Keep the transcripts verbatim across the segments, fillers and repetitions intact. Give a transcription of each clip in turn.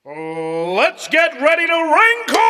Let's get ready to wrinkle!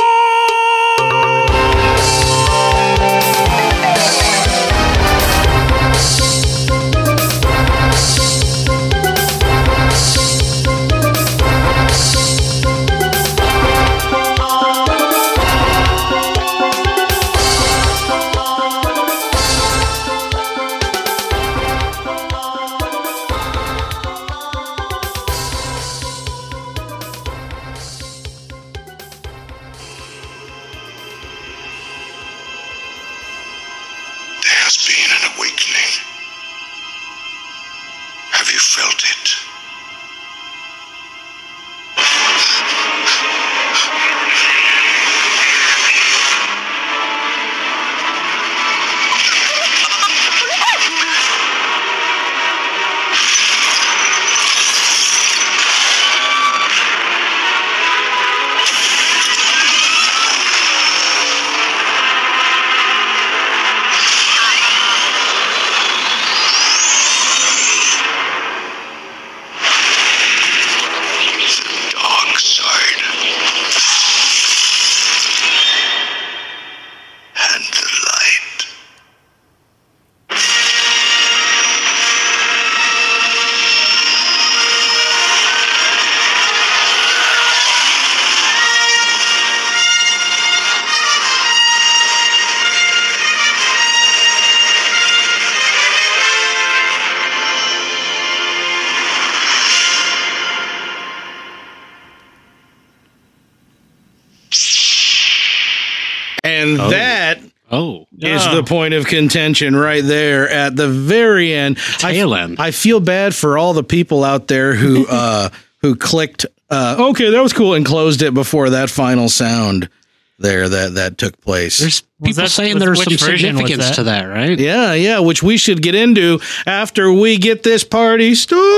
And oh. that oh. is oh. the point of contention right there at the very end. Tail end. I, I feel bad for all the people out there who uh, who clicked, uh, okay, that was cool, and closed it before that final sound there that, that took place. There's people that, saying there's some significance that? to that, right? Yeah, yeah, which we should get into after we get this party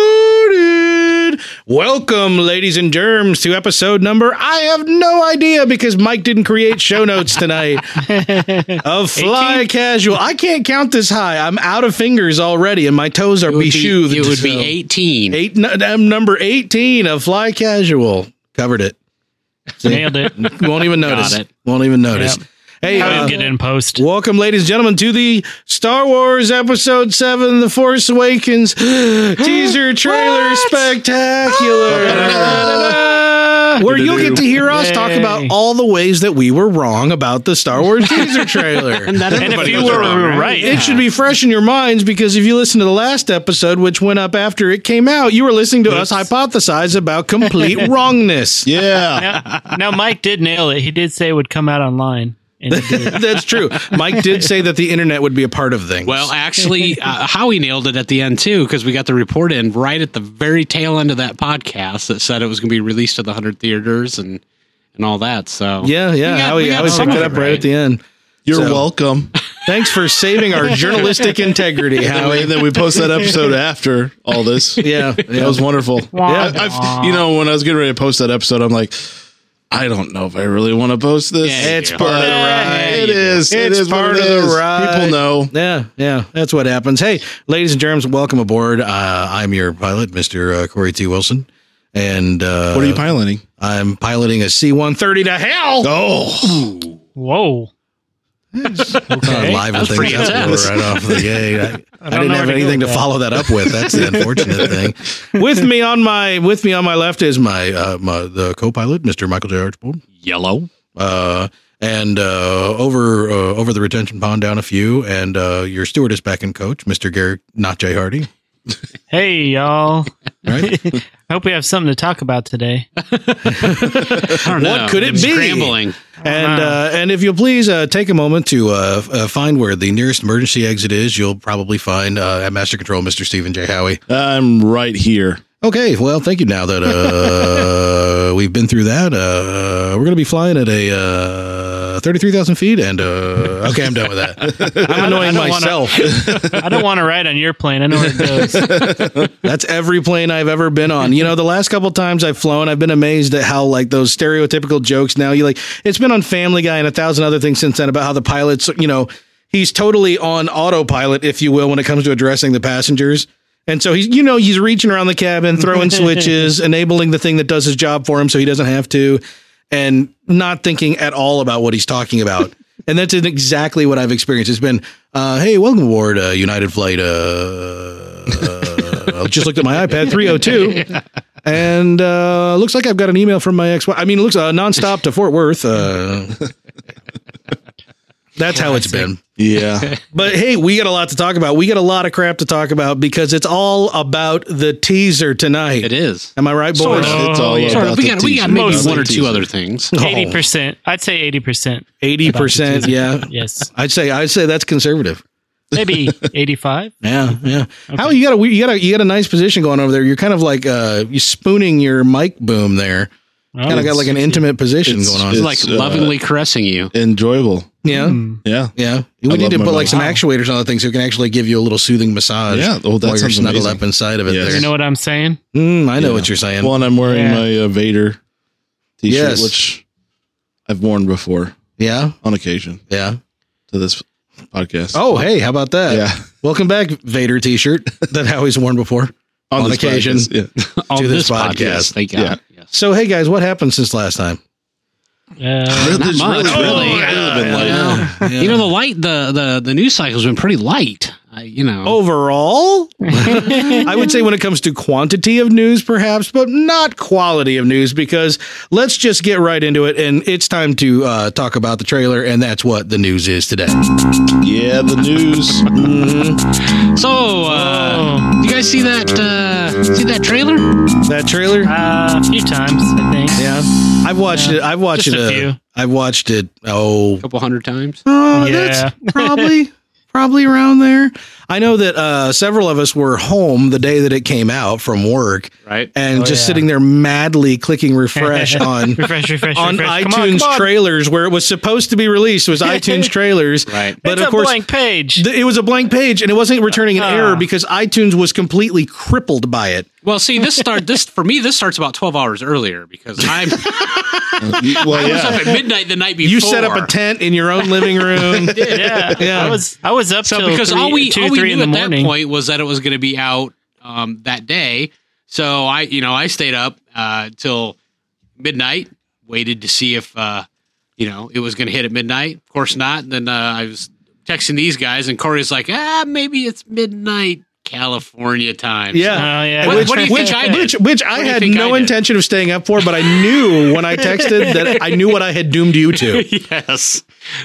started. Welcome, ladies and germs, to episode number, I have no idea because Mike didn't create show notes tonight, of Fly eighteen? Casual. I can't count this high. I'm out of fingers already, and my toes are beshoothed. It would so. be eighteen. Eight, n- number eighteen of Fly Casual. Covered it. See? Nailed it. Won't even notice. Got it. Won't even notice. Yep. Hey, I'll uh, get in post. Welcome, ladies and gentlemen, to the Star Wars Episode seven, The Force Awakens teaser trailer spectacular. Where you'll get to hear us talk about all the ways that we were wrong about the Star Wars teaser trailer. and, that and if you were wrong, right, right it yeah. should be fresh in your minds, because if you listen to the last episode, which went up after it came out, you were listening to Oops. us hypothesize about complete wrongness. Yeah. Now, now, Mike did nail it. He did say it would come out online. That's true. Mike did say that the internet would be a part of things. Well, actually, uh, Howie nailed it at the end, too, because we got the report in right at the very tail end of that podcast that said it was going to be released to the one hundred theaters and, and all that. So Yeah, yeah. got, Howie, Howie picked it up right, right at the end. You're so, welcome. Thanks for saving our journalistic integrity, Howie. And then we post that episode after all this. Yeah. That yeah. was wonderful. Yeah. I've, you know, when I was getting ready to post that episode, I'm like, I don't know if I really want to post this. Yeah, it's part of the ride. It is. It it's is part it of is. the ride. People know. Yeah, yeah. That's what happens. Hey, ladies and germs, welcome aboard. Uh, I'm your pilot, Mister Uh, Corey T. Wilson. And uh, what are you piloting? I'm piloting a C one thirty to hell. Oh. Whoa. Okay. Live and things right off the gate. I, I, I didn't have anything to, to follow that up with. That's the unfortunate thing. With me on my with me on my left is my, uh, my the co-pilot, Mister Michael J. Archibald. Yellow. Uh, and uh, over uh, over the retention pond down a few, and uh, your stewardess back and coach, Mister Garrett Not J. Hardy. Hey, y'all. Right? I hope we have something to talk about today. I don't know. What could it I'm be? Scrambling. And uh, and if you'll please uh, take a moment to uh, uh, find where the nearest emergency exit is, you'll probably find uh, at Master Control, Mister Stephen J. Howie. I'm right here. Okay, well, thank you. Now that uh, we've been through that, uh, we're going to be flying at a uh, thirty-three thousand feet, and uh, okay, I'm done with that. I'm annoying I myself. Wanna, I don't want to ride on your plane. I know where it goes. That's every plane I've ever been on. You know, the last couple times I've flown, I've been amazed at how, like, those stereotypical jokes now, you like, it's been on Family Guy and a thousand other things since then about how the pilots, you know, he's totally on autopilot, if you will, when it comes to addressing the passengers. And so he's, you know, he's reaching around the cabin, throwing switches, enabling the thing that does his job for him so he doesn't have to, and not thinking at all about what he's talking about. And that's exactly what I've experienced. It's been, uh, hey, welcome aboard uh, United Flight. Uh, uh, I just looked at my iPad, three oh two. And uh, looks like I've got an email from my ex. I mean, it looks uh, nonstop to Fort Worth. Uh, that's how it's been. Yeah. But hey, we got a lot to talk about. We got a lot of crap to talk about because it's all about the teaser tonight. It is. Am I right, boys? Sort of. It's all yeah. Sort about of. We the got, we got teaser. maybe Mostly one or two teaser. other things. Eighty percent. I'd say eighty percent. Eighty percent. Yeah. Yes. I'd say I'd say that's conservative. Maybe eighty-five. Yeah, yeah. How you got a you got a you got a nice position going over there. You're kind of like uh you spooning your mic boom there. Oh, Kind of got like an intimate position it's- going on. It's It's, like uh, lovingly caressing you. Enjoyable. yeah, Yeah. yeah. We I need love to my put like mic. some actuators on the thing so it can actually give you a little soothing massage. Yeah, oh, that while you're sounds snuggled amazing. up inside of it. Yes. There. You know what I'm saying? Mm, I know Yeah. what you're saying. Well, and I'm wearing Yeah. my uh, Vader t-shirt, Yes. which I've worn before yeah, on occasion yeah. to this podcast. Oh, hey, how about that? yeah. Welcome back, Vader T-shirt that Howie's worn before on, this occasion. podcast, Yeah. On to this this podcast. podcast. Thank God. Yeah. Yes. So, hey guys, what happened since last time? Uh, Not It's much, really, really. really, really been light. Yeah, yeah. You know, the light, the, the, the news cycle's been pretty light. I, you know. Overall, I would say when it comes to quantity of news, perhaps, but not quality of news, because let's just get right into it. And it's time to uh, talk about the trailer. And that's what the news is today. Yeah, the news. So, uh, do you guys see that, uh, see that trailer? That trailer. uh, a few times, I think. Yeah. I've watched Yeah, it. I've watched just it. a uh, few. I've watched it. Oh, A couple hundred times. Oh, Yeah. that's probably probably around there. I know that uh, several of us were home the day that it came out from work, Right. and Oh, just yeah. sitting there madly clicking refresh on Refresh, refresh, on refresh. Come iTunes come on. trailers where it was supposed to be released. It was iTunes trailers, Right. But It's of a course, blank page. th- it was a blank page, and it wasn't returning an Ah. error because iTunes was completely crippled by it. Well, see, this start this for me. This starts about twelve hours earlier because I'm Well, I was up yeah. at midnight the night before. You set up a tent in your own living room. yeah, Yeah. I was I was up So till because three, all we two, all we three knew in the at morning. that point was that it was going to be out um, that day. So I, you know, I stayed up uh, till midnight, waited to see if uh, you know it was going to hit at midnight. Of course not. And then uh, I was texting these guys, and Corey's like, "Ah, maybe it's midnight California time." Yeah. Oh yeah. What- which, what do you which, think I did? which, which I What do you had think no I did? intention of staying up for, but I knew when I texted that I knew what I had doomed you to. Yes.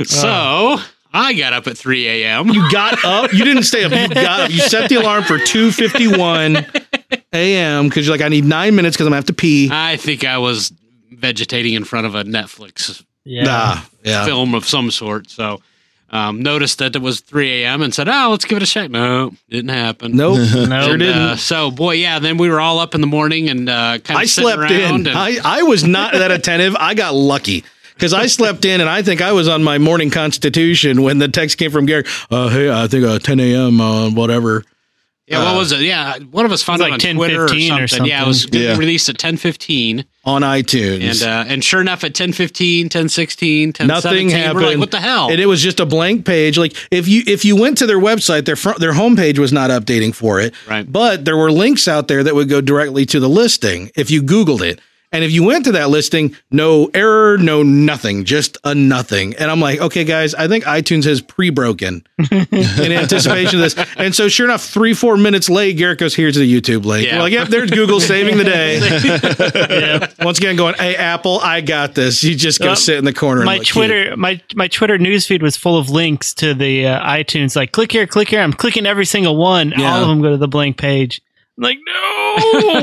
So I got up at three a.m. You got up. You didn't stay up. You got up. You set the alarm for two fifty-one a.m. because you're like, I need nine minutes because I'm going to have to pee. I think I was vegetating in front of a Netflix yeah. Nah, yeah. film of some sort. So um, noticed that it was three a.m. and said, "Oh, let's give it a shot." No, didn't happen. Nope. No. Sure And, didn't. uh, so, boy, yeah. Then we were all up in the morning and uh, kind of I sitting slept around. in. And, I, I was not that attentive. I got lucky because I slept in and I think I was on my morning constitution when the text came from Gary. Uh, hey, I think uh, ten a.m. Uh, whatever. yeah, what was it? Yeah, one of us found It it was on like Twitter or ten something. fifteen or Yeah, it was something. Yeah. released at ten fifteen. On iTunes. And uh, and sure enough, at ten fifteen, ten sixteen, ten Nothing seventeen, happened. we're like, what the hell? And it was just a blank page. Like if you if you went to their website, their front their homepage was not updating for it. Right. But there were links out there that would go directly to the listing if you Googled it. And if you went to that listing, no error, no nothing, just a nothing. And I'm like, okay, guys, I think iTunes has pre-broken in anticipation of this. And so sure enough, three, four minutes late, Garrett goes, here's the YouTube link. Yeah. We're like, yep, there's Google saving the day. Yeah. Once again, going, hey, Apple, I got this. You just go Well, sit in the corner. My and look cute. Twitter, my my Twitter newsfeed was full of links to the uh, iTunes. Like, click here, click here. I'm clicking every single one. Yeah. All of them go to the blank page. I'm like, no,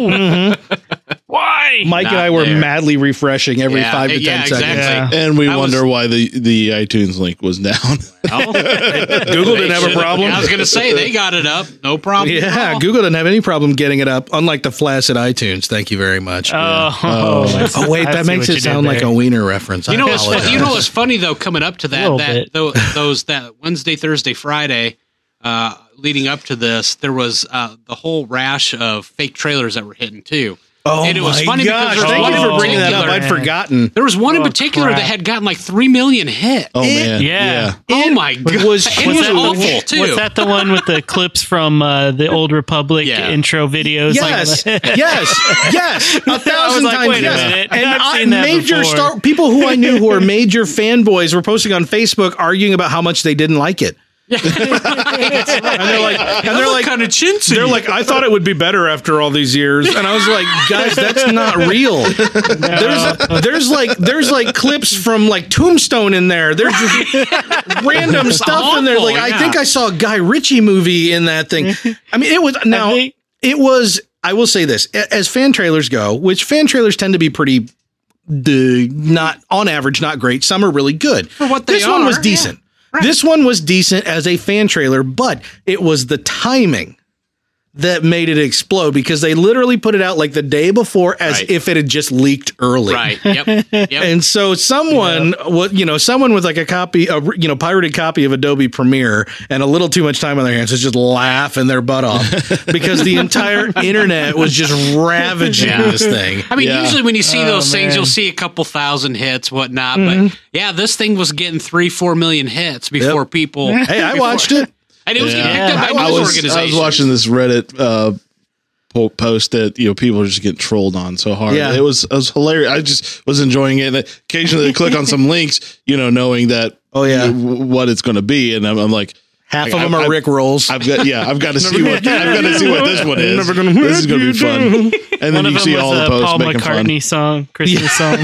Mhm. why? Mike and Not I were there. madly refreshing every Yeah, five to yeah, ten seconds. exactly. And we I was- wonder why the, the iTunes link was down. Well, Google didn't they have a should've- problem. I was going to say they got it up, no problem. at Yeah, all. Google didn't have any problem getting it up, unlike the flaccid iTunes. Thank you very much. Oh, Oh. oh, wait, I that see makes what it you did sound like there. a wiener reference. I You know what's apologize. fu- you know what's funny though, coming up to A that little that bit. tho- those that Wednesday, Thursday, Friday, uh, leading up to this, there was uh, the whole rash of fake trailers that were hitting too. Oh and it was my funny gosh! because there was Thank one you in for bringing that up. particular- I'd forgotten. There was one in Oh, particular crap. that had gotten like three million hits. Oh man, Yeah. Oh my god! It was it was that- awful too. Was that the one with the clips from uh, the Old Republic Yeah. intro videos? Yes, Like, yes, yes, a thousand like, times. wait a yes. minute. And I've I, seen that major before. star people who I knew who are major fanboys were posting on Facebook arguing about how much they didn't like it. and they're like, and they're like, kind of chintzy. they're like, I thought it would be better after all these years, and I was like, guys, that's not real. There's, there's like, there's like clips from like Tombstone in there. There's just random stuff in there. Like, I yeah. think I saw a Guy Ritchie movie in that thing. I mean, it was now, they- it was. I will say this: a- as fan trailers go, which fan trailers tend to be pretty, the not on average, not great. Some are really good. For what they this one was are, decent. yeah. Right. This one was decent as a fan trailer, but it was the timing that made it explode because they literally put it out like the day before as Right. if it had just leaked early. right. Yep. Yep. And so someone, what you know, someone with like a copy, a you know, pirated copy of Adobe Premiere and a little too much time on their hands is just laughing their butt off because the entire internet was just ravaging Yeah. this thing. I mean, Yeah. usually when you see those things, man. you'll see a couple thousand hits, whatnot. Mm-hmm. But yeah, this thing was getting three, four million hits before Yep. people. Hey, I before- watched it. and it was Yeah. getting picked up by I news was, organizations. I was watching this Reddit uh, po- post that you know people are just getting trolled on so hard. Yeah. It was it was hilarious. I just was enjoying it. And occasionally, I click on some links, you know, knowing that Oh, yeah. you know, w- what it's going to be, and I'm, I'm like, Half Like, of them I- are I- Rick rolls. I've got yeah, I've got to see what I've got to see what this one is. Never gonna This is going to be fun. And then One of you them see was all the a posts Paul making fun. McCartney song, Christmas song.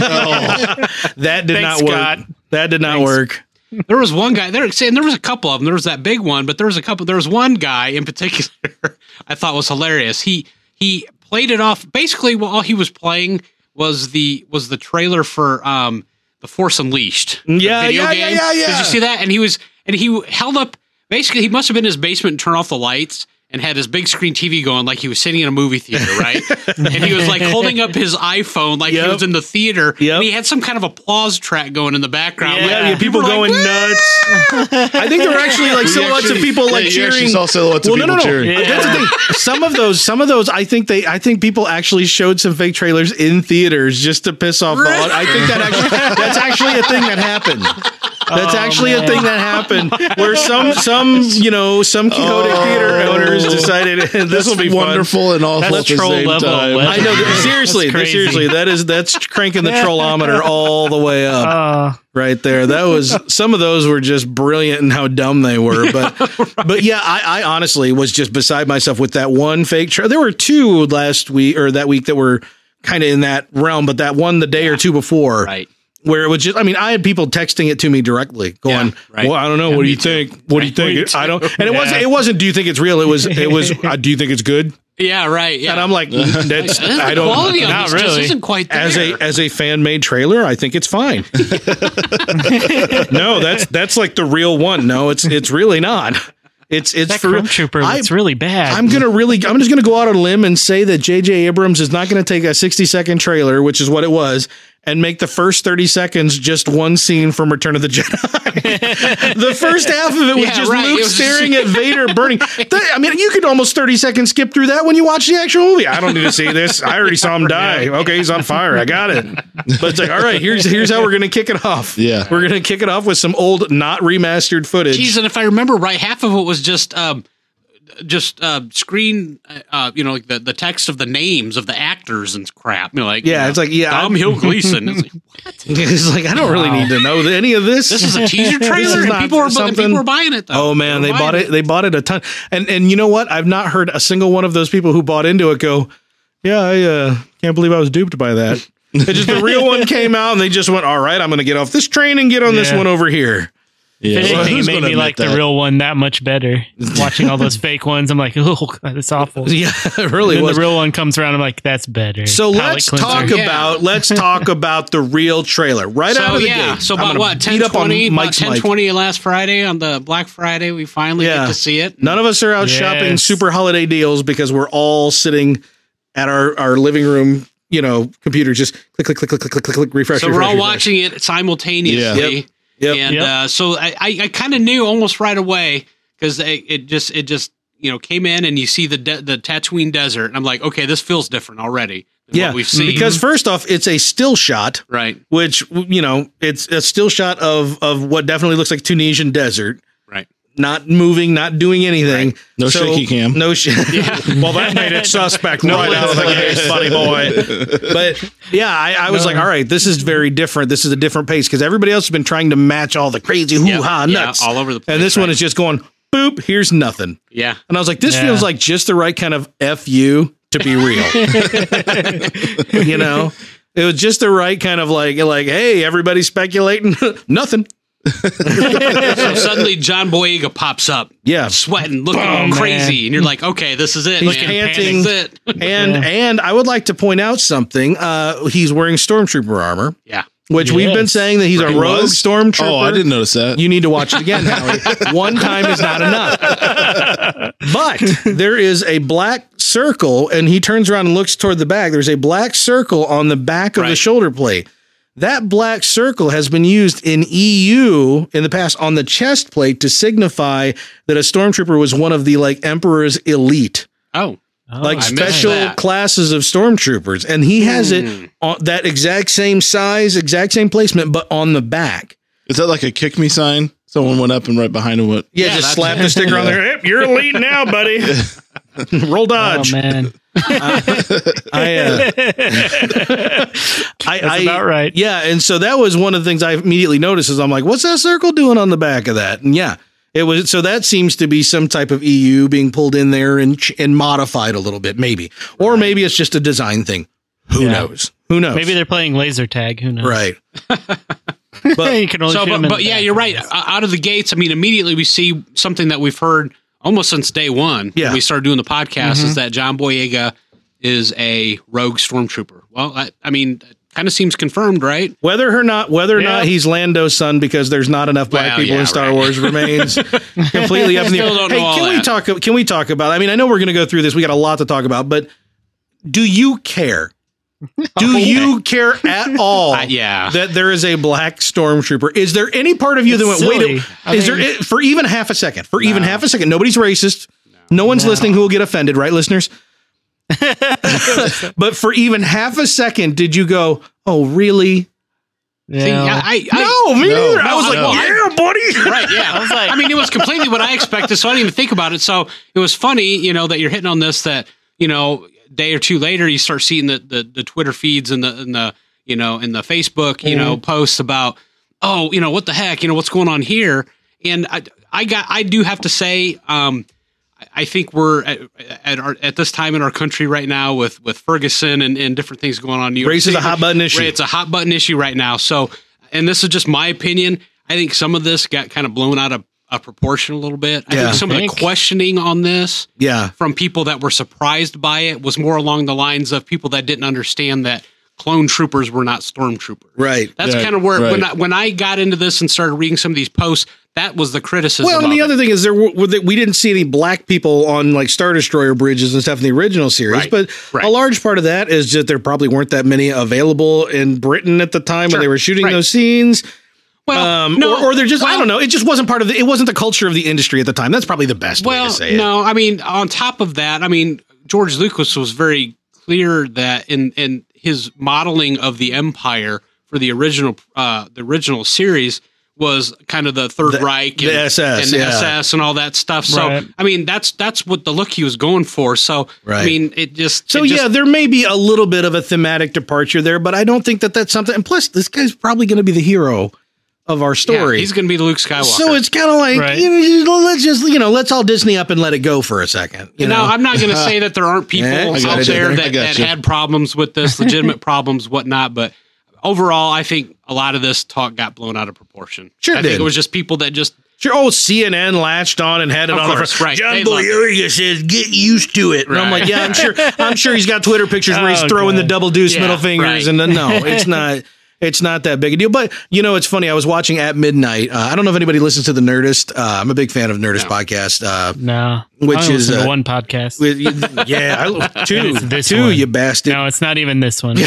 That did Thanks, not work. Scott. That did not Thanks. work. There was one guy there, saying there was a couple of them. There was that big one, but there was a couple. There was one guy in particular I thought was hilarious. He he played it off. Basically, well, all he was playing was the was the trailer for um the Force Unleashed. the Yeah, video yeah, yeah, game. yeah, yeah. Did you see that? And he was and he held up. Basically, he must have been in his basement and turned off the lights and had his big screen T V going like he was sitting in a movie theater, right? And he was like holding up his iPhone like Yep. he was in the theater. Yep. And he had some kind of applause track going in the background. Yeah. Like, Yeah, yeah, people were like, going "Woo!" nuts. I think there were actually like We silhouettes actually- of people like yeah, you cheering. actually saw silhouettes of well, no, people no, no. cheering. Yeah. That's the thing. Some of those, some of those, I think they, I think people actually showed some fake trailers in theaters just to piss off the. Really? I think that actually, that's actually a thing that happened. That's Oh, actually man. a thing that happened where some, some, you know, some chaotic theater owners decided this will be fun. Wonderful and awful That's at the troll same level. time. I know. That, seriously, That's crazy. seriously, that is that's cranking the trollometer all the way up. Uh, Right there. That was some of those were just brilliant in how dumb they were. But but yeah, I, I honestly was just beside myself with that one fake trailer. There were two last week or that week that were kind of in that realm, but that one the day or two before Right. where it was just I mean, I had people texting it to me directly going, Yeah, right. well, I don't know, Yeah, what do me you too. think? What do you Right. think? I don't and it Yeah. wasn't it wasn't do you think it's real? It was it was uh, do you think it's good? Yeah, right. Yeah. And I'm like, that's the I don't quality on not this just really. isn't quite there. as a as a fan made trailer, I think it's fine. No, that's that's like the real one. No, it's it's really not. It's it's that for Chrome Trooper I- looks really bad. I'm gonna really I'm just gonna go out on a limb and say that J J Abrams is not gonna take a sixty second trailer, which is what it was, and make the first thirty seconds just one scene from Return of the Jedi. The first half of it was Yeah, just right. Luke It was staring just- at Vader burning. That- I mean, you could almost thirty seconds skip through that when you watch the actual movie. I don't need to see this. I already saw him die. Okay, he's on fire. I got it. But it's like, all right, here's here's how we're gonna kick it off. Yeah. We're gonna kick it off with some old, not remastered footage. Jeez, and if I remember right, half of it was just um, just uh, screen, uh, you know, like the, the text of the names of the actors and crap. You know, like Yeah, you know, it's like, yeah, Dom I'm- Hill Gleason. It's like, It's like I don't really need to know any of this. this is a teaser This trailer, is and not people are bu- something- people are buying it. Though. Oh man, they They're bought buying it. They bought it a ton. And and you know what? I've not heard a single one of those people who bought into it go, "Yeah, I uh, can't believe I was duped by that." It just the real one came out, and they just went, "All right, I'm going to get off this train and get on this Yeah. one over here." Yeah, If well, anything, who's it made gonna me like admit the that? real one that much better. Watching all those fake ones, I'm like, oh, God, that's awful. Yeah, it really And then was. the real one comes around, I'm like, that's better. So Palate let's cleanser. talk Yeah. about let's talk about the real trailer right So out of the yeah, gate. so I'm about gonna what ten beat up on twenty, about Mike's ten mic. twenty last Friday on the Black Friday, we finally Yeah. get to see it. None of us are out Yes. shopping super holiday deals because we're all sitting at our, our living room, you know, computer, just click, click, click, click, click, click, click, click, refresh. So refresh, we're all refresh. watching it simultaneously. Yep. Yep. And Yep. uh, so I, I, I kind of knew almost right away because it, it just it just you know came in and you see the de- the Tatooine desert and I'm like, okay, this feels different already Yeah, what we've seen. because first off, it's a still shot, right, which, you know, it's a still shot of of what definitely looks like Tunisian desert. right. Not moving, not doing anything. Right. No shaky cam. No shit. Yeah. Well, that made it suspect right out of the gate, buddy boy. But yeah, I, I was No. like, all right, this is very different. This is a different pace because everybody else has been trying to match all the crazy hoo ha Yeah, nuts all over the place. and this right. one is just going boop. Here's nothing. yeah. And I was like, this Yeah. feels like just the right kind of F you to be real. You know, it was just the right kind of like, like, hey, everybody's speculating. Nothing. So suddenly John Boyega pops up, Yeah. sweating, looking Oh, crazy, man. and you're like, okay, this is it. He's man. panting. This is it. And Yeah. and I would like to point out something. Uh, he's wearing stormtrooper armor, Yeah. which we've been Yes. saying that he's a He rogue was? stormtrooper. Oh, I didn't notice that. You need to watch it again, Howie. One time is not enough. But there is a black circle, and he turns around and looks toward the back. There's a black circle on the back of the Right. shoulder plate. That black circle has been used in E U in the past on the chest plate to signify that a stormtrooper was one of the like Emperor's elite. Oh, Oh, like I missed special that. classes of stormtroopers, and he has Hmm. it on that exact same size, exact same placement, but on the back. Is that like a kick me sign? Someone went up and right behind him went. Yeah, Yeah, just that's- slap the sticker on there. Yep, you're elite now, buddy. Roll Oh, dodge. man. I, uh, I, That's I, about right. Yeah, and so that was one of the things I immediately noticed. Is I'm like, what's that circle doing on the back of that? And yeah. It was so that seems to be some type of E U being pulled in there and ch- and modified a little bit, maybe, or maybe it's just a design thing. Who Yeah. knows? Who knows? Maybe they're playing laser tag. Who knows? right. you can only so shoot but, them in but the yeah, back. you're right. O- Out of the gates, I mean, immediately we see something that we've heard almost since day one. Yeah. when we started doing the podcast is that John Boyega is a rogue stormtrooper. Well, I, I mean, kind of seems confirmed, right? Whether or not, whether or Yeah. not he's Lando's son, because there's not enough black Well, people yeah, in Star right. Wars, remains completely up in the Still air. don't Hey, know all can we that. talk? Can we talk about? I mean, I know we're going to go through this. We got a lot to talk about, but do you care? Do you care at all? Uh, yeah. That there is a black stormtrooper? Is there any part of you that It's went, wait? silly. I Is mean- there for even half a second? For even half a second, nobody's racist. No, one's No. listening who will get offended, right, listeners? But for even half a second, did you go, "Oh, really?" Yeah. See, I, I, I, No, me No. neither. I No, was I- like, well, I- "Yeah, buddy." right, yeah. I was like- I mean, it was completely what I expected, so I didn't even think about it. So it was funny, you know, that you're hitting on this. That you know, a day or two later, you start seeing the the, the Twitter feeds and the and the you know and the Facebook you know posts about, oh, you know, what the heck, you know, what's going on here. And I, I got, I do have to say, um, I- I think we're at at, our, at this time in our country right now with with Ferguson and, and different things going on. in New York Race is a City. hot button issue. Right, it's a hot button issue right now. So, and this is just my opinion. I think some of this got kind of blown out of, of proportion a little bit. I Yeah. think some of the Think? questioning on this Yeah. from people that were surprised by it was more along the lines of people that didn't understand that clone troopers were not stormtroopers. Right. That's Right, kind of where when right. I, when I got into this and started reading some of these posts, that was the criticism. Well, and of the it. other thing is there were, that we didn't see any black people on like Star Destroyer bridges and stuff in the original series, Right, but right. a large part of that is that there probably weren't that many available in Britain at the time Sure, when they were shooting right. those scenes. well, Um, no, or, or they're just, I well- don't know. It just wasn't part of the, it wasn't the culture of the industry at the time. That's probably the best way Well, to say it. no, I mean, on top of that, I mean, George Lucas was very clear that in in his modeling of the Empire for the original uh, the original series was kind of the Third The- Reich the and, S S, and the yeah. S S and all that stuff. So, Right. I mean, that's that's what the look he was going for. So, Right. I mean, it just So it just- yeah, there may be a little bit of a thematic departure there, but I don't think that that's something. And plus, this guy's probably going to be the hero of our yeah, story. he's going to be the Luke Skywalker. So it's kind of like, Right. you know, let's just, you know, let's all Disney up and let it go for a second. You now, know? I'm not going to say that there aren't people Yeah, I got out it. there I that, got that you. had problems with this, legitimate problems, whatnot. But overall, I think a lot of this talk got blown out of proportion. Sure I did. think it was just people that just Sure, oh, C N N latched on and had it Of on course, the front. right. John They loved it. Boyega says, "Get used to it." And I'm Right. like, yeah, I'm sure. I'm sure he's got Twitter pictures where he's Oh, throwing God. the double deuce Yeah, middle fingers, right. and then no, it's not. It's not that big a deal. But you know, it's funny. I was watching At Midnight. Uh, I don't know if anybody listens to the Nerdist. Uh, I'm a big fan of Nerdist No. podcast. Uh, No. Which I only is, listen to uh, one podcast. with, yeah, I, two, It's this two, one. you bastard. No, it's not even this one.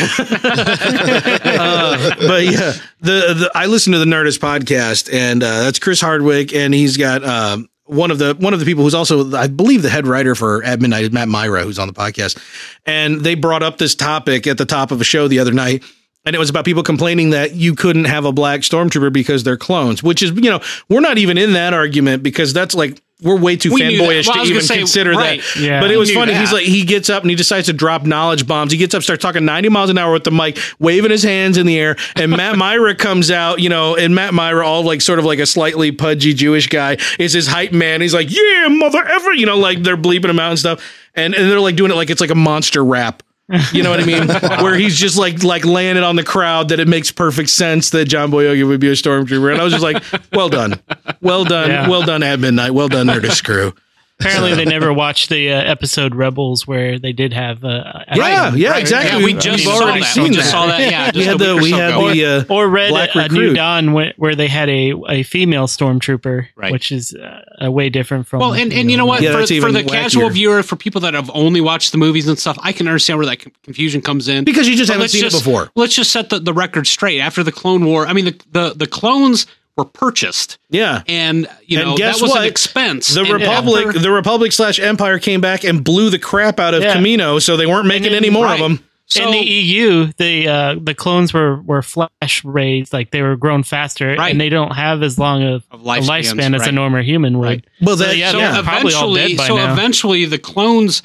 uh, but yeah, the, the I listen to the Nerdist podcast, and uh, that's Chris Hardwick, and he's got um, one of the one of the people who's also, I believe, the head writer for At Midnight is Matt Myra, who's on the podcast, and they brought up this topic at the top of a show the other night. And it was about people complaining that you couldn't have a black stormtrooper because they're clones, which is, you know, we're not even in that argument because that's like, we're way too We knew fanboyish that. Well, I to was even gonna say, consider right. that. Yeah. But it We was knew funny. that. He's like, he gets up and he decides to drop knowledge bombs. He gets up, starts talking ninety miles an hour with the mic, waving his hands in the air. And Matt Myra comes out, you know, and Matt Myra, all like sort of like a slightly pudgy Jewish guy, is his hype man. He's like, yeah, mother ever, you know, like they're bleeping him out and stuff. And, and they're like doing it like it's like a monster rap. You know what I mean? Where he's just like like laying it on the crowd that it makes perfect sense that John Boyega would be a stormtrooper. And I was just like, well done. Well done. Yeah. Well done at midnight. Well done, Nerdist Crew. Apparently, they never watched the uh, episode Rebels where they did have. Uh, Yeah, yeah, Right. exactly. Yeah, we We've just already saw that. seen we just that. saw that. Yeah, just We had a the week or we so had ago. the uh, or read Black a, a New Recruit. Dawn where, where they had a, a female stormtrooper, Right. which is uh, way different from. Well, and, and you know what? Yeah, for that's for even the casual wackier. viewer, for people that have only watched the movies and stuff, I can understand where that con- confusion comes in. Because you just But haven't let's seen just- it before. Let's just set the, the record straight. After the Clone War, I mean, the, the, the clones were purchased. Yeah. And, you And know, guess that was what? an expense. The And Republic, after- the Republic slash Empire came back and blew the crap out of Yeah. Camino, so they weren't making then- any more right. of them. So, in the E U, the uh, the clones were, were flash raised, like they were grown faster, Right. and they don't have as long of, Of a lifespans, lifespan as right. a normal human would. Right. Well, So, that, yeah, so they're probably all eventually, dead by so now. eventually the clones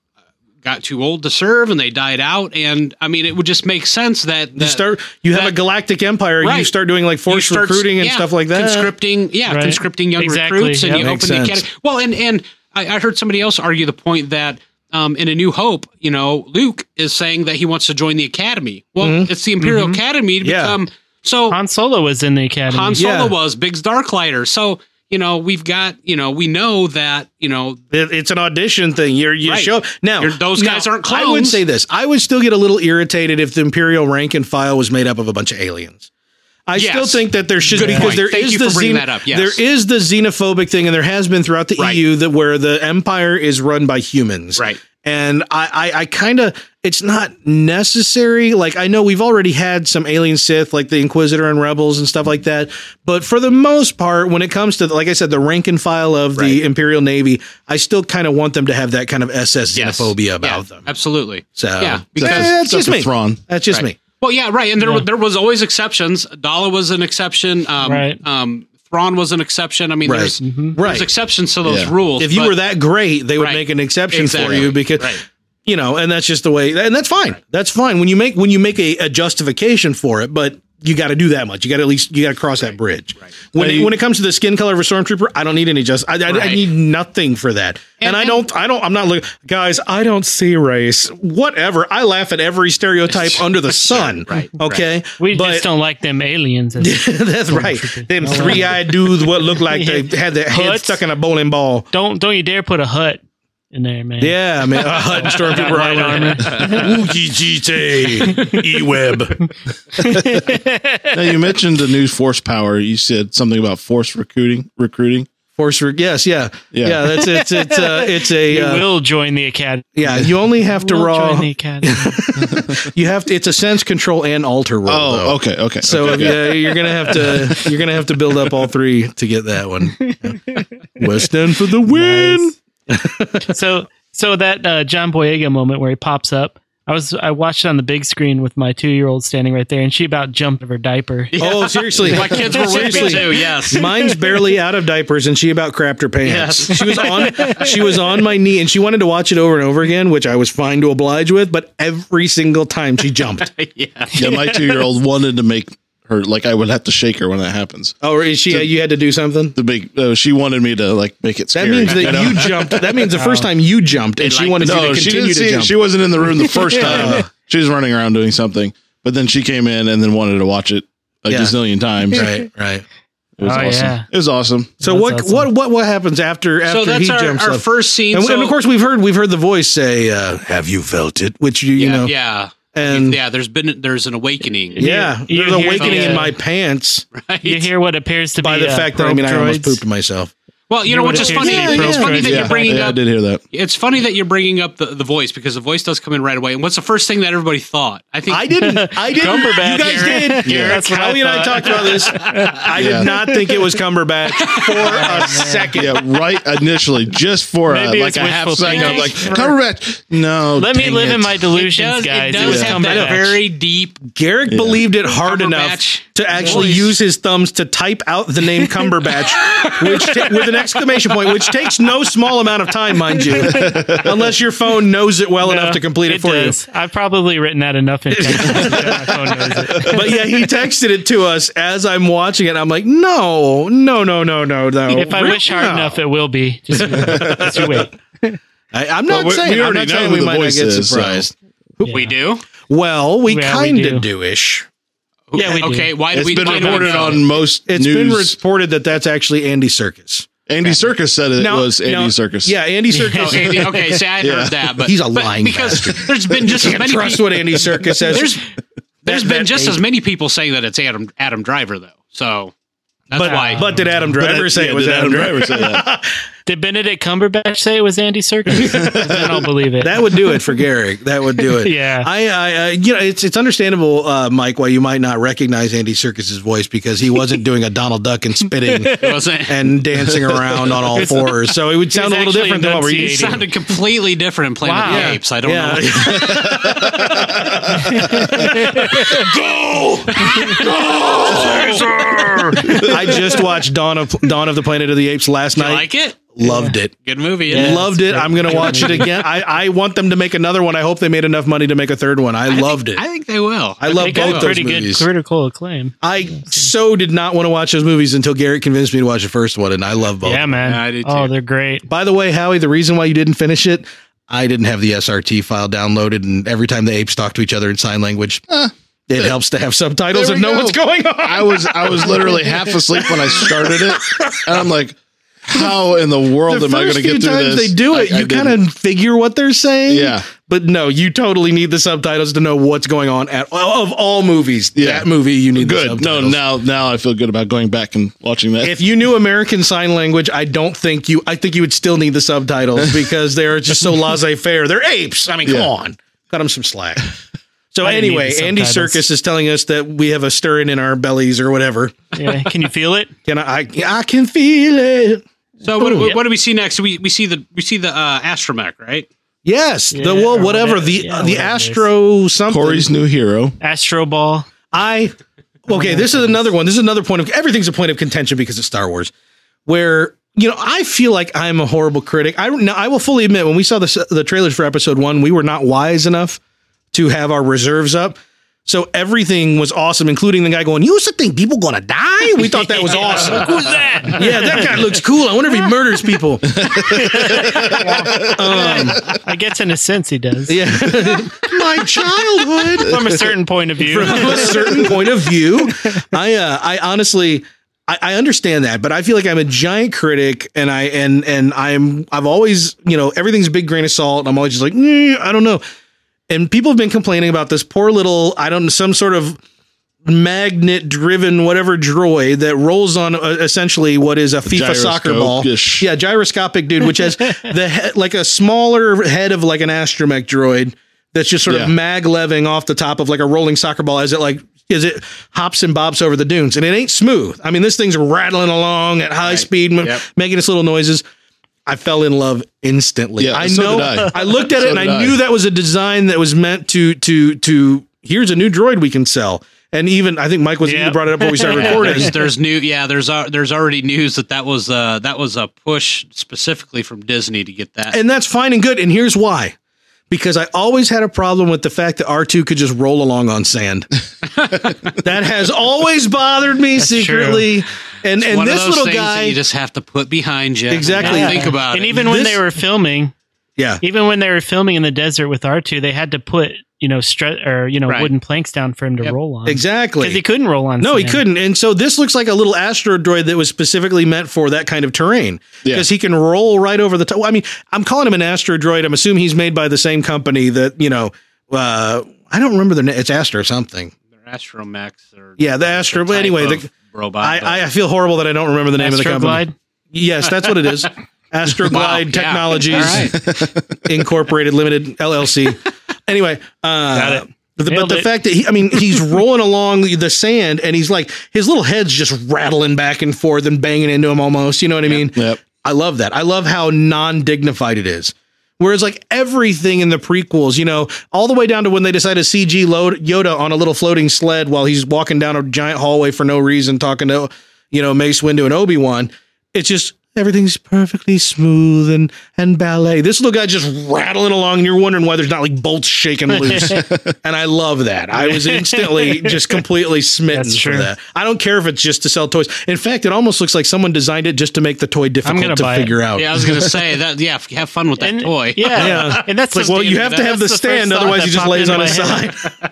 got too old to serve and they died out. And I mean, it would just make sense that, you that start. You have that- a galactic empire. You Right. start doing like you force start- recruiting and yeah, stuff like that. Conscripting, yeah, Right. conscripting young Exactly, recruits, and yeah. you Makes open the sense. academy. Well, and and I, I heard somebody else argue the point that um, in A New Hope, you know, Luke is saying that he wants to join the academy. Well, Mm-hmm. it's the Imperial Academy to Yeah. become. So Han Solo was in the academy. Han Solo Yeah. was Biggs Darklighter. So you know, we've got you know, we know that you know. It- it's an audition thing. You're, you Right. show now. You're- those now, guys aren't I would clones. say this. I would still get a little irritated if the Imperial rank and file was made up of a bunch of aliens. I Yes. still think that there should Good because point. there Thank is you the for bringing xeno- that up. Yes. there is the xenophobic thing, and there has been throughout the Right. E U that where the Empire is run by humans, Right. And I, I, I kind of, it's not necessary. Like, I know we've already had some alien Sith, like the Inquisitor and Rebels and stuff like that. But for the most part, when it comes to, like I said, the rank and file of Right. the Imperial Navy, I still kind of want them to have that kind of S S Yes. xenophobia about Yeah, them. Absolutely. So, yeah, so because that's Except just for me. Thrawn. That's just Right. me. Well, yeah, right. And there Yeah. were there was always exceptions. Dala was an exception. Um, Right. Um, Thrawn was an exception. I mean, Right. there's, Mhm. Right. there's exceptions to those Yeah. rules. If you but- were that great, they would Right. make an exception Exactly. for you because, Right. you know, and that's just the way, and that's fine. That's fine when you make when you make a, a justification for it, but you got to do that much. You got to at least you got to cross that bridge. Right. When Now it, you- when it comes to the skin color of a stormtrooper, I don't need any just. I, I, I Right. need nothing for that. And, And- I and- don't. I don't. I'm not looking, guys. I don't see race. Whatever. I laugh at every stereotype under the sun. Right. Okay. We But- just don't like them aliens. as- that's right. Them three eyed dudes what look like they had their head Hoods. stuck in a bowling ball. don't don't you dare put a hut in there, man. Yeah, I mean, a Hut and Stormtrooper Light armor. Wookie G T E-Web. Now you mentioned the new force power. You said something about force recruiting. Recruiting. Force, re- yes, yeah, yeah. Yeah. That's it's it's uh, it's a You uh, will join the academy. yeah. You only have to Will raw. join the academy. You have to. It's a sense control and alter roll. Oh, though. okay, okay. So okay, yeah, you're gonna have to you're gonna have to build up all three to get that one. West End for the win. Nice. so so that uh, John Boyega moment where he pops up, I was I watched it on the big screen with my two year old standing right there, and she about jumped of her diaper. Oh, seriously, My kids were with me Seriously. too. Yes. Mine's barely out of diapers, and she about crapped her pants. Yes. She was on she was on my knee, and she wanted to watch it over and over again, which I was fine to oblige with. But every single time she jumped. yeah. Yeah, my two year old wanted to make her like I would have to shake her when that happens. Oh, is she? you had to do something. The big uh, she wanted me to like make it That scary. means that you know? you jumped. That means the first time you jumped, and she like- wanted you no, to she continue didn't to see. jump. She wasn't in the room the first time. She was running around doing something, but then she came in and then wanted to watch it a Yeah. gazillion times. right, right. It was Oh, awesome. yeah. It was awesome. So That's what, awesome. what what what happens after after So that's he our, jumps our up? first scene. And, so, and of course, we've heard we've heard the voice say, uh, "Have you felt it?" Which you you yeah, know, yeah, and yeah, yeah. There's been there's an awakening. You- there's you an hear awakening the, in uh, my pants Right. You hear what appears to by be the uh, fact that I mean I probe almost droids. pooped myself. Well, you know, You which is would've funny. chosen It's Pro funny that Choice. you're bringing yeah, I up. did hear that. It's funny that you're bringing up the, the voice because the voice does come in right away. And what's the first thing that everybody thought? I think I didn't. I didn't. Cumberbatch, You guys Garrett. did. Yeah, that's what I Howie and I thought. talked about this. I Yeah. did not think it was Cumberbatch for a second. Yeah, right initially, just for uh, Maybe like it's a half wishful second. I'm like, thinking. Cumberbatch. No, Let me dang live it. in my it delusions, does, guys. it It was does have that Cumberbatch. very deep. Garrick Yeah. believed it hard enough Cumberbatch to actually voice. use his thumbs to type out the name Cumberbatch, which ta- with an exclamation point, which takes no small amount of time, mind you, unless your phone knows it well No, enough to complete it, for does. I've probably written that enough in text messages that my phone knows it. you. But yeah, he texted it to us as I'm watching it. I'm like, no, no, no, no, no, no. If I wish hard No. enough, it will be. Just, just you wait. I, I'm But not we- saying. we I'm already not know saying who we the might not voice get is, so- surprised. We do. Well, we Yeah, we kind of do. do-ish. Yeah, we do. Okay, why do It's we? been why do we reported know? on most It's been news. reported that that's actually Andy Serkis. Andy Serkis said it Now- was Andy now- Serkis. Yeah, Andy Serkis. Oh, Andy, okay, see, I Yeah. heard that, but He's a but lying because bastard. there's been just as Can't many. trust people, what Andy Serkis says. there's there's That- been that just ain't- as many people saying that it's Adam Adam Driver though. So that's but, why. but did Adam But, uh, Driver say yeah, it was did Adam Driver? say that? Did Benedict Cumberbatch say it was Andy Serkis? Then I'll believe it. That would do it for Garrick. That would do it. Yeah. I, I, uh, you know, it's it's understandable, uh, Mike, why you might not recognize Andy Serkis's voice because he wasn't doing a Donald Duck and spitting It wasn't. and dancing around on all fours, so it would sound a little actually different than what we're It used to. sounded completely different in Planet Wow. of the Apes. I don't Yeah. know. I just watched Dawn of Dawn of the Planet of the Apes last You night. like it? Loved it. Good movie. Yeah. Isn't it? Loved it. I'm going to watch it again. I, I want them to make another one. I hope they made enough money to make a third one. I, I loved think, it. I think they will. I love They both got those pretty movies. good critical acclaim. I so did not want to watch those movies until Garrett convinced me to watch the first one, and I love both. Yeah, man. Yeah, I do Oh, too. they're great. By the way, Howie, the reason why you didn't finish it, I didn't have the S R T file downloaded, and every time the apes talk to each other in sign language, it helps to have subtitles There and we know go. what's going on. I was I was literally half asleep when I started it, and I'm like, how in the world the am I going first to few get through times this? they do it, I- I you kind didn't. of figure what they're saying. Yeah. But no, you totally need the subtitles to know what's going on at of all movies. Yeah. That movie, you need the good. No, subtitles. now now I feel good about going back and watching that. If you knew American Sign Language, I don't think you. I think you would still need the subtitles because they're just so laissez-faire. They're apes. I mean, come Yeah. on, cut them some slack. So I didn't anyway, need the Andy subtitles. Serkis is telling us that we have a stirring in our bellies or whatever. Yeah. Can you feel it? Can I? I, I can feel it. So what, Ooh. what, what do we see next? We we see the we see the uh, astromech, right? Yes, Yeah, the well, or whatever whatever. the Yeah, uh, the whatever it is. Astro something. Corey's new hero. Astro Ball. I okay. This is another one. This is another point of everything's a point of contention because of Star Wars, where you know I feel like I'm a horrible critic. I now I will fully admit when we saw the the trailers for Episode One, we were not wise enough to have our reserves up. So everything was awesome, including the guy going, "You used to think people gonna die?" We thought that was awesome. Who's that? Yeah, that guy looks cool. I wonder if he murders people. um, I guess in a sense he does. yeah, my childhood. From a certain point of view. From a certain point of view, I uh, I honestly I, I understand that, but I feel like I'm a giant critic, and I and and I'm I've always you know everything's a big grain of salt. And I'm always just like "Mm, I don't know, and people have been complaining about this poor little I don't know some sort of magnet driven whatever droid that rolls on uh, essentially what is a FIFA soccer ball. Gyroscope-ish. Yeah, gyroscopic dude, which has the he- like a smaller head of like an astromech droid that's just sort Yeah. of magleving off the top of like a rolling soccer ball as it like as it hops and bobs over the dunes, and it ain't smooth. I mean, this thing's rattling along at high Right. speed, m- Yep. making its little noises. I fell in love instantly. Yeah, I so know. did I. I looked at So it and did I I. knew that was a design that was meant to to to. Here's a new droid we can sell. And even I think Mike was you Yep. that brought it up before we started recording. There's, there's new, yeah. There's uh, there's already news that that was uh, that was a push specifically from Disney to get that. And that's fine and good. And here's why. Because I always had a problem with the fact that R two could just roll along on sand. That has always bothered me That's secretly. And and One this of those little things guy, that you just have to put behind you. Exactly. Don't think about and it. even when This- they were filming, yeah, even when they were filming in the desert with R two, they had to put, you know, stre- or, you know, Right. wooden planks down for him to Yep. roll on. exactly. Because he couldn't roll on No, he sand. couldn't. And so this looks like a little astro droid that was specifically meant for that kind of terrain Yeah. because he can roll right over the top. Well, I mean, I'm calling him an astro droid. I'm assuming he's made by the same company that, you know, uh, I don't remember the name. It's Astro something. They're astromechs or Yeah, the Astro. But type anyway, of the, robot. but- I, I feel horrible that I don't remember the name of the company. Astroglide? Yes, that's what it is. Astroglide Wow, yeah. Technologies All right. Incorporated Limited L L C. Anyway, uh, Got it. but the, but Nailed the it. fact that he, I mean, he's rolling along the sand and he's like, his little head's just rattling back and forth and banging into him almost. You know what I mean? Yep. I love that. I love how non-dignified it is. Whereas like everything in the prequels, you know, all the way down to when they decide to C G load Yoda on a little floating sled while he's walking down a giant hallway for no reason, talking to, you know, Mace Windu and Obi-Wan. It's just everything's perfectly smooth and, and ballet. This little guy just rattling along and you're wondering why there's not like bolts shaking loose. And I love that. I was instantly just completely smitten That's for true. that. I don't care if it's just to sell toys. In fact, it almost looks like someone designed it just to make the toy gonna difficult to buy it. figure out. Yeah, I was gonna say that. Yeah, have fun with that And- toy. Yeah, Yeah. and that's It's like, the- well, you have to have the that's stand, first thought otherwise that he just popped lays into on my his head. side.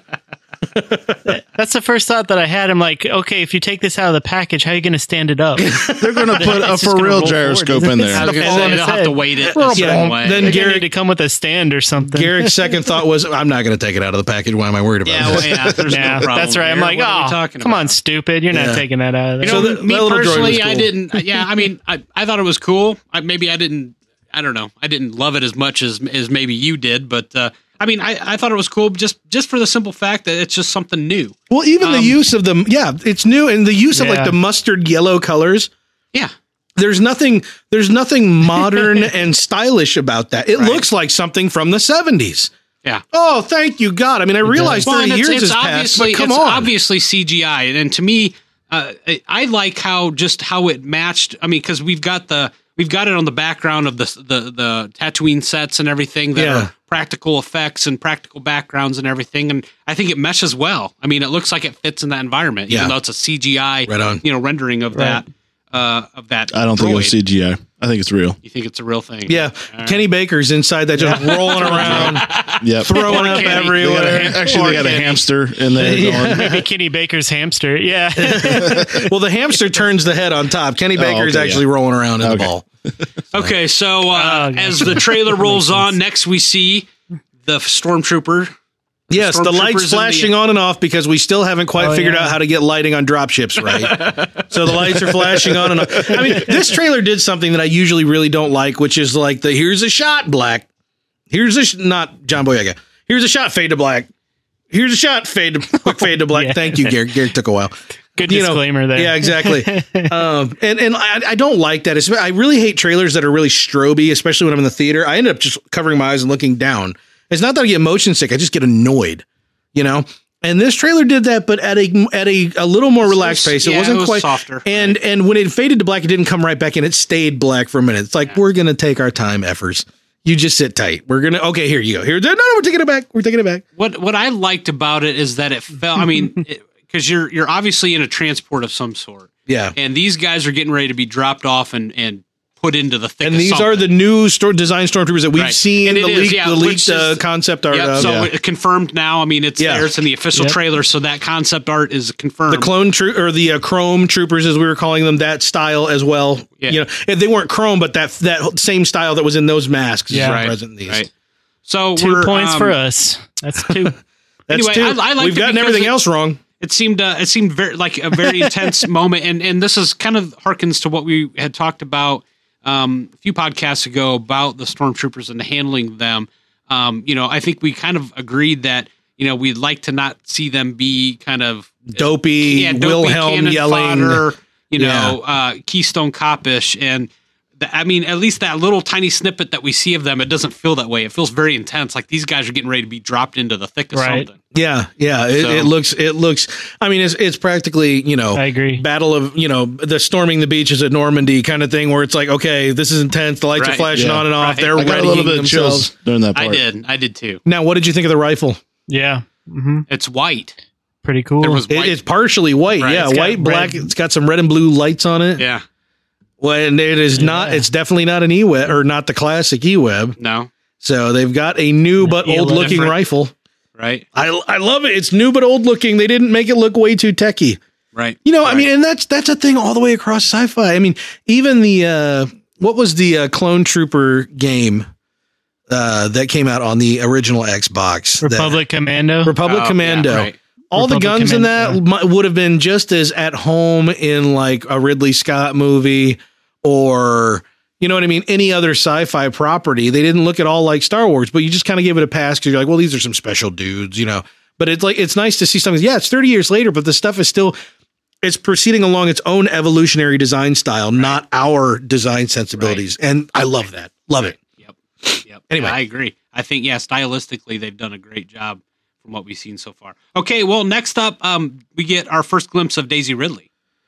That's the first thought that I had. I'm like, okay, if you take this out of the package, how are you going to stand it up? They're going to put a It's just for gonna real roll gyroscope forward. in I there. was gonna Fall say on they'll its have head. to weight it a Yeah, certain way. then They're going to Garrett- need to come with a stand or something. Garrett's second thought was, I'm not going to take it out of the package. Why am I worried about yeah, this? well, yeah, there's Yeah, no problem that's right. I'm here. like, What are we oh, talking come about? on, stupid. You're Yeah. not taking that out of there. You know, So the- me that little droid was personally, I cool. didn't. Yeah, I mean, I, I thought it was cool. I, maybe I didn't. I don't know. I didn't love it as much as as maybe you did, but uh, I mean, I, I thought it was cool just just for the simple fact that it's just something new. Well, even the Um, use of the, yeah, it's new. And the use of like Yeah. the mustard yellow colors. Yeah, There's nothing, there's nothing modern and stylish about that. It Right. looks like something from the seventies. yeah. Oh, thank you, God. I mean, I realize Well, thirty and years it's, has it's passed, obviously but come it's on. obviously C G I, and to me, uh, I, I like how just how it matched. I mean, because we've got the we've got it on the background of the the the Tatooine sets and everything that Yeah. are practical effects and practical backgrounds and everything, and I think it meshes well. I mean, it looks like it fits in that environment, Yeah. even though it's a C G I, Right on. you know, rendering of that uh, of that. I don't think it was droid. C G I. I think it's real. You think it's a real thing? Yeah. All right. Kenny Baker's inside that just rolling around, Yep. throwing up Kenny. They got a everywhere. ha- actually, they got a Kenny. hamster in there going. Maybe Kenny Baker's hamster. Yeah. Well, the hamster turns the head on top. Kenny Baker's okay, actually yeah. rolling around in the Okay. ball. Okay, so uh, Oh, okay. as the trailer rolls on, next we see the stormtrooper. Yes, the Stormtroopers lights and flashing the- on and off because we still haven't quite Oh, figured yeah. out how to get lighting on dropships right. So the lights are flashing on and off. I mean, this trailer did something that I usually really don't like, which is like the here's a shot black. Here's a sh- not John Boyega. Here's a shot fade to black. Here's a shot fade to quick fade to black. Yeah. Thank you, Garrett. Garrett took a while. Good You know, disclaimer there. Yeah, exactly. um, and and I, I don't like that. It's, I really hate trailers that are really stroby, especially when I'm in the theater. I end up just covering my eyes and looking down. It's not that I get motion sick. I just get annoyed, you know? And this trailer did that, but at a at a, a little more relaxed pace. It Yeah, wasn't it was quite softer. And and when it faded to black, it didn't come right back in. It stayed black for a minute. It's like, we're going to take our time, effers. You just sit tight. We're going to, okay, here you go. Here, no, no, we're taking it back. We're taking it back. What what I liked about it is that it felt. I mean, because you're you're obviously in a transport of some sort, Yeah. and these guys are getting ready to be dropped off and and put into the thick. And of these something. are the new store design stormtroopers that we've Right. seen And the it is, leaked, yeah, the which leaked uh, is- concept art Yep, of. so Yeah. it confirmed now. I mean, it's Yeah. there. It's in the official Yep. trailer, so that concept art is confirmed. The clone troop or the uh, chrome troopers, as we were calling them, that style as well. Yeah. You know, if they weren't chrome, but that that same style that was in those masks Yeah. is right, present in these. right. So Two we're, points um, for us. That's two. That's Anyway, two. I- I liked We've it gotten because everything it- else wrong. It seemed uh, it seemed very like a very intense moment, and and this is kind of harkens to what we had talked about um, a few podcasts ago about the stormtroopers and handling them. Um, you know, I think we kind of agreed that you know we'd like to not see them be kind of Dopey, yeah, dopey Wilhelm cannon yelling. fodder, you Yeah. know, uh, Keystone Copish, and the, I mean, at least that little tiny snippet that we see of them, it doesn't feel that way. It feels very intense, like these guys are getting ready to be dropped into the thick of Right. something. Yeah, yeah. It, So- it looks. It looks. I mean, it's it's practically you know. I agree. Battle of you know the storming the beaches at Normandy kind of thing, where it's like, okay, this is intense. The lights are Right. flashing Yeah. on and off. Right. They're I got a readying little bit of themselves. chills during that part. I did, I did too. Now, what did you think of the rifle? Yeah. hmm It's white. Pretty cool. There was It, white. it's partially white. Right. Yeah, It's got white, black. red- It's got some red and blue lights on it. yeah, Well, and it is not. Yeah. It's definitely not an E-Web or not the classic E-Web. no, So they've got a new but Yeah, old looking different. rifle. right, I I love it. It's new but old looking. They didn't make it look way too techy. right. You know, I Right. mean, and that's that's a thing all the way across sci-fi. I mean, even the uh, what was the uh, Clone Trooper game uh, that came out on the original Xbox? That- Republic Commando. Republic Oh, Commando. yeah, right. All the Republic guns in that Commando. mi- would have been just as at home in like a Ridley Scott movie or, you know what I mean, any other sci-fi property. They didn't look at all like Star Wars, but you just kind of give it a pass because you're like, well, these are some special dudes, you know. But it's like, it's nice to see something. Yeah, it's thirty years later, but the stuff is still, it's proceeding along its own evolutionary design style, right. not our design sensibilities. Right. And I love that. Love it. Yep. Yep. Anyway, yeah, I agree. I think, yeah, stylistically, they've done a great job from what we've seen so far. Okay, well, next up, um, we get our first glimpse of Daisy Ridley.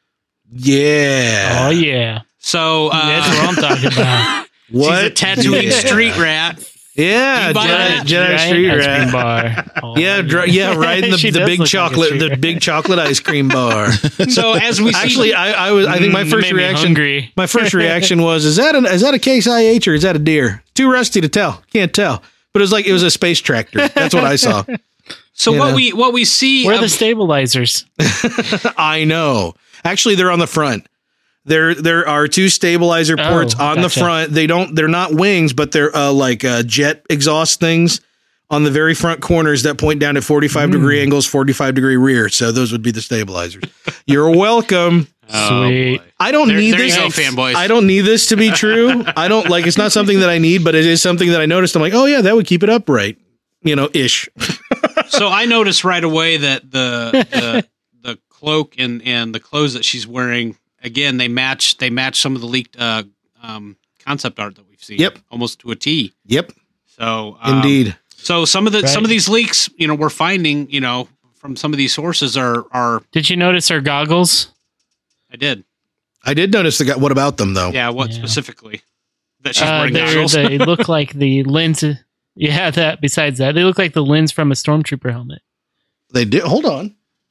Yeah. Oh, yeah. So uh, that's what I'm talking about. What? She's a Tatooine yeah. street rat. Yeah, Jedi, Jedi Street Rat bar. Oh, yeah, dr- yeah, right in the, She the does big look like a chocolate, street the rat. big chocolate ice cream bar. So as we see, Actually, I, I was, I think my Mm, first made me reaction, hungry. my first reaction was, is that an, is that a Case I H or is that a deer? Too rusty to tell. Can't tell. But it was like it was a space tractor. That's what I saw. so you what know. we what we see, Where are of- the stabilizers? I know. Actually, they're on the front. There, there are two stabilizer Oh, ports on the gotcha. front. They don't, they're not wings, but they're uh, like uh, jet exhaust things on the very front corners that point down at forty-five degree angles, forty-five degree rear. So those would be the stabilizers. You're welcome. Oh, Sweet. boy. I don't There- need there you this. go, fanboys. I don't need this to be true. I don't like, it's not something that I need, but it is something that I noticed. I'm like, oh yeah, that would keep it upright, you know, ish. So I noticed right away that the the, the cloak and, and the clothes that she's wearing, again, they match they match some of the leaked uh, um, concept art that we've seen. Yep. Almost to a T. Yep. So um, Indeed. So some of the Right. some of these leaks, you know, we're finding, you know, from some of these sources are are Did you notice her goggles? I did. I did notice the guy. What about them though? Yeah, what Yeah. specifically? That she's Uh, wearing they're- goggles. they look like the lens. Yeah, that. Besides that, they look like the lens from a stormtrooper helmet. They did. Hold on.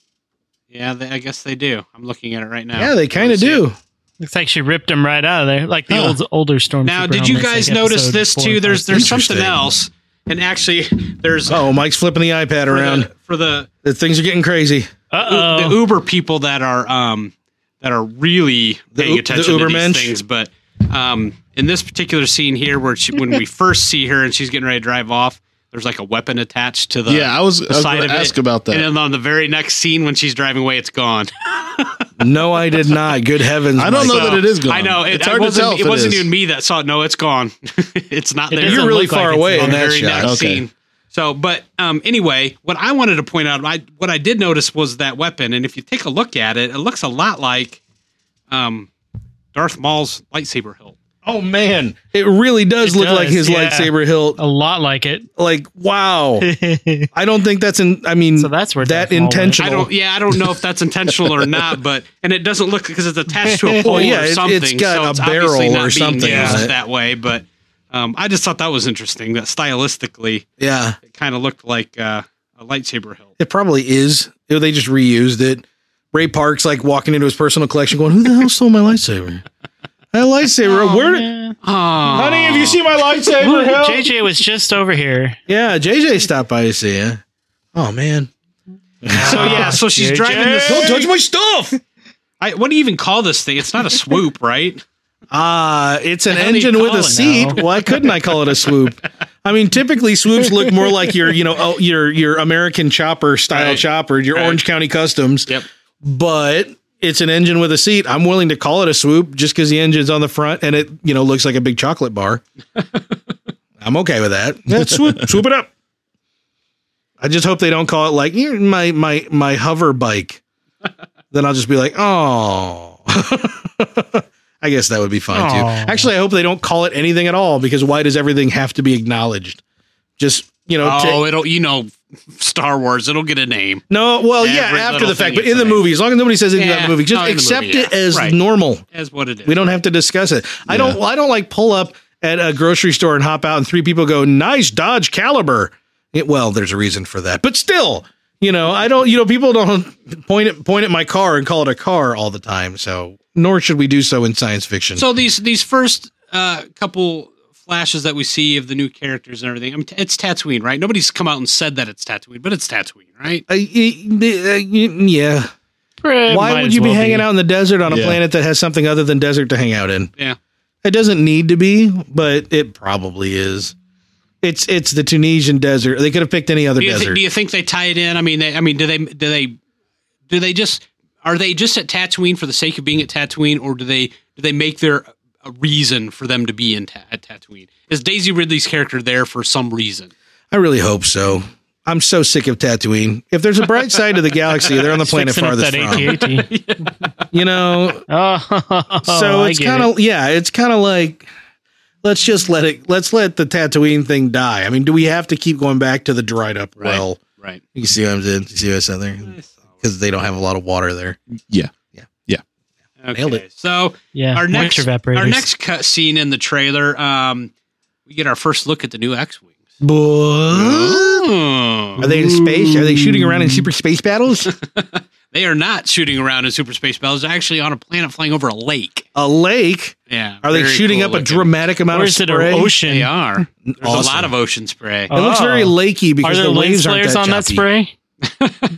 Yeah, they, I guess they do. I'm looking at it right now. Yeah, they kind of Let's see do. it. Looks like she ripped them right out of there, like the Huh. old older stormtrooper. Now, did you helmets, guys like notice episode this four too? or There's five. there's something Interesting. else, and actually, there's Oh, Mike's flipping the iPad for around. the, for the The things are getting crazy. Uh-oh. the Uber people that are um that are really The paying U- attention the to Ubermensch? these things. But um, in this particular scene here, where she, when we first see her and she's getting ready to drive off, there's like a weapon attached to the Yeah, I was, I the was side going of to it. ask about that. And then on the very next scene, when she's driving away, it's gone. No, I did not. Good heavens. I don't Mike. know that it is gone. I know it, It's it hard to wasn't. tell if it it wasn't is. even me that saw it. No, it's gone. It's not It there. doesn't You're really look like far it's away there. in the that very shot. next Okay. scene. So, but um, anyway, what I wanted to point out, I, what I did notice was that weapon, and if you take a look at it, it looks a lot like um, Darth Maul's lightsaber hilt. Oh man, it really does It look like does, his yeah. lightsaber hilt. A lot like it. Like wow. I don't think that's in. I mean, So that's where that Darth Maul went. intentional. I don't. Yeah, I don't know if that's intentional or not, but and it doesn't look because it's attached to a pole Oh, yeah, or it- it's something. got so a it's barrel obviously not or being something used on it. that way. But um, I just thought that was interesting. That stylistically, Yeah, it kind of looked like uh, a lightsaber hilt. it probably is. They just reused it. Ray Park's like walking into his personal collection, going, "Who the hell stole my lightsaber? My lightsaber? Oh, Where? man. Oh, Honey, have you seen my lightsaber Look, hilt?" J J was just over here. Yeah, J J stopped by to see you. Oh man, So yeah, so she's J J. driving this. don't touch my stuff. I, what do you even call this thing? It's not a swoop, right? Ah, it's an How do you engine with call a it seat. now? Why couldn't I call it a swoop? I mean, typically swoops look more like your, you know, oh, your your American chopper style Right. chopper, your Right. Orange County Customs. Yep. But it's an engine with a seat. I'm willing to call it a swoop just because the engine's on the front and it, you know, looks like a big chocolate bar. I'm okay with that. Yeah, swoop, swoop it up. I just hope they don't call it like "Here, my my my hover bike." Then I'll just be like, oh. I guess that would be fine too. Aw. Actually, I hope they don't call it anything at all because why does everything have to be acknowledged? Just, you know, Oh, ta- it'll you know, Star Wars. It'll get a name. no, well, yeah, Every after little the fact, thing but is in the the name. movie, as long as nobody says anything about Yeah, the movie, just no, in the accept movie, it yeah. as Right. normal. As what it is. We don't have to discuss it. I don't. I don't like pull up at a grocery store and hop out and three people go, "Nice Dodge Caliber." It, well, there's a reason for that, but still, you know, I don't. You know, people don't point at point at my car and call it a car all the time. So, nor should we do so in science fiction. So these these first uh, couple flashes that we see of the new characters and everything, I mean, it's Tatooine, right? Nobody's come out and said that it's Tatooine, but it's Tatooine, right? Uh, y- y- uh, y- yeah. It Why might would as you be well hanging out in the desert on a Yeah. planet that has something other than desert to hang out in? Yeah. It doesn't need to be, but it probably is. It's it's the Tunisian desert. They could have picked any other Do you, desert. think, do you think they tie it in? I mean, they, I mean, do they do they do they just are they just at Tatooine for the sake of being at Tatooine, or do they do they make their a reason for them to be in ta- at Tatooine. Is Daisy Ridley's character there for some reason? I really hope so. I'm so sick of Tatooine. If there's a bright side to the galaxy, they're on the planet Fixing up farthest that from. A T A T. You know, Oh, so I it's get kind it. of yeah, it's kind of like let's just let it let's let the Tatooine thing die. I mean, do we have to keep going back to the dried up Right. well? Right. You see what I'm saying? You see what I said there? Because they don't have a lot of water there. Yeah. Okay. Nailed it. So Yeah, our next moisture evaporators. our next cut scene in the trailer, um, we get our first look at the new X-wings. Boy. Oh. Are they in space? Are they shooting around in super space battles? They are not shooting around in super space battles. They're actually on a planet flying over a lake. A lake? Yeah. Are they very shooting cool up a looking. dramatic amount Or of is it spray? an ocean? They are. There's a Awesome. lot of ocean spray. It looks Oh. very lakey because Are there the lens waves aren't flares that on that choppy. spray?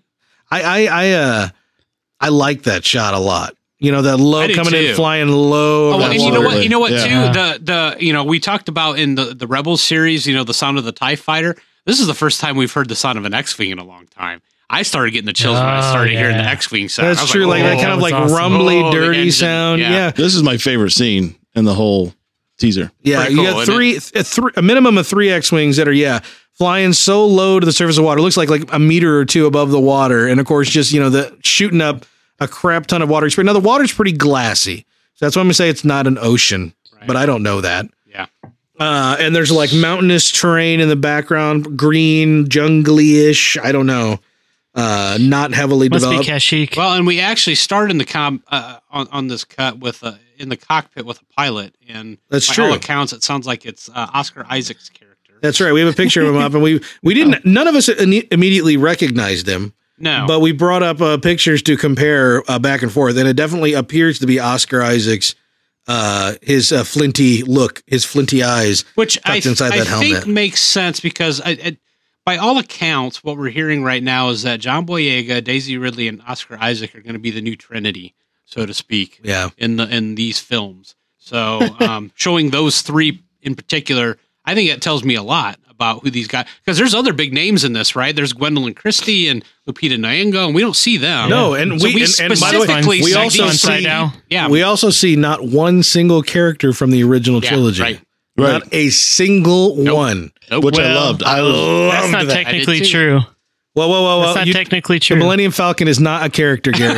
I, I, I, uh, I like that shot a lot. You know, that low I do coming too. in, flying low. Oh, over well, that and you know water. what? You know what? Yeah. Too the the you know we talked about in the the Rebels series. You know, the sound of the TIE fighter. This is the first time we've heard the sound of an X-wing in a long time. I started getting the chills when I Oh, started yeah. hearing the X-wing sound. I That's was true. Like, oh, that kind of that like was awesome. rumbly, Oh, the dirty engine. sound. Yeah. Yeah. This is my favorite scene in the whole teaser. Yeah. Pretty You cool, got isn't three, a, three, a minimum of three X-Wings that are, yeah, flying so low to the surface of water. It looks like like a meter or two above the water. And of course, just, you know, the shooting up a crap ton of water spray. Now, the water's pretty glassy. So that's why I'm going to say it's not an ocean, Right. but I don't know that. Yeah. Uh, and there's like mountainous terrain in the background, green, jungly-ish. I don't know. Uh, not heavily Must be developed. Kashyyyk. Well, and we actually start in the com uh, on on this cut with a, in the cockpit with a pilot, and That's by true. all accounts, it sounds like it's uh, Oscar Isaac's character. That's right. We have a picture of him up, and we we didn't. None of us imme- immediately recognized him, No, but we brought up uh, pictures to compare uh, back and forth, and it definitely appears to be Oscar Isaac's. Uh, his uh, flinty look, his flinty eyes, which I, tucked inside I that think helmet. makes sense because I, I, by all accounts, what we're hearing right now is that John Boyega, Daisy Ridley, and Oscar Isaac are going to be the new Trinity, so to speak, Yeah, in the in these films. So um, showing those three in particular, I think it tells me a lot about who these guys. Because there's other big names in this, right? There's Gwendolyn Christie and Lupita Nyong'o, and we don't see them. no, and So we, we and, and by the way, specifically we see also these Inside see Out. Yeah, we also see not one single character from the original Yeah, trilogy, right. Right. not a single Nope. one. Nope. Which I Well, loved. I I was, loved That's not that. technically I did too. true. Whoa, whoa, whoa, That's whoa! not You- technically the true. Millennium Falcon is not a character, Gary.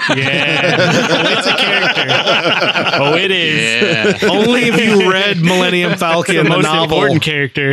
Yeah. Oh, it's a character. Oh, it is. Yeah. Only if you read Millennium Falcon, The the, most novel. important character.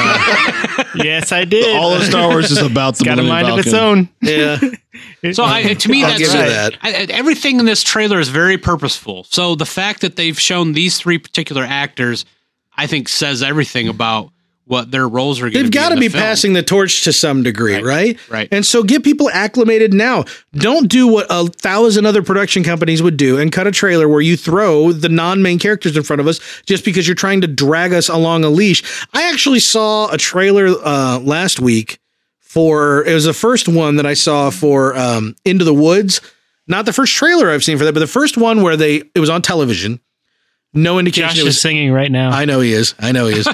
Yes, I did. all of Star Wars is about the Got a Millennium mind of its Falcon. own. Yeah, So I, to me, I'll that's give you that. I, I- everything in this trailer is very purposeful. So the fact that they've shown these three particular actors, I think, says everything about what their roles are going to be. they've got to in the be film. passing the torch to some degree, right. Right, right. And so get people acclimated now. Don't do what a thousand other production companies would do and cut a trailer where you throw the non-main characters in front of us just because you're trying to drag us along a leash. I actually saw a trailer uh, last week for, it was the first one that I saw for um, Into the Woods. Not the first trailer I've seen for that, but the first one where they, it was on television. No indication Josh it is was singing right now. I know he is. I know he is.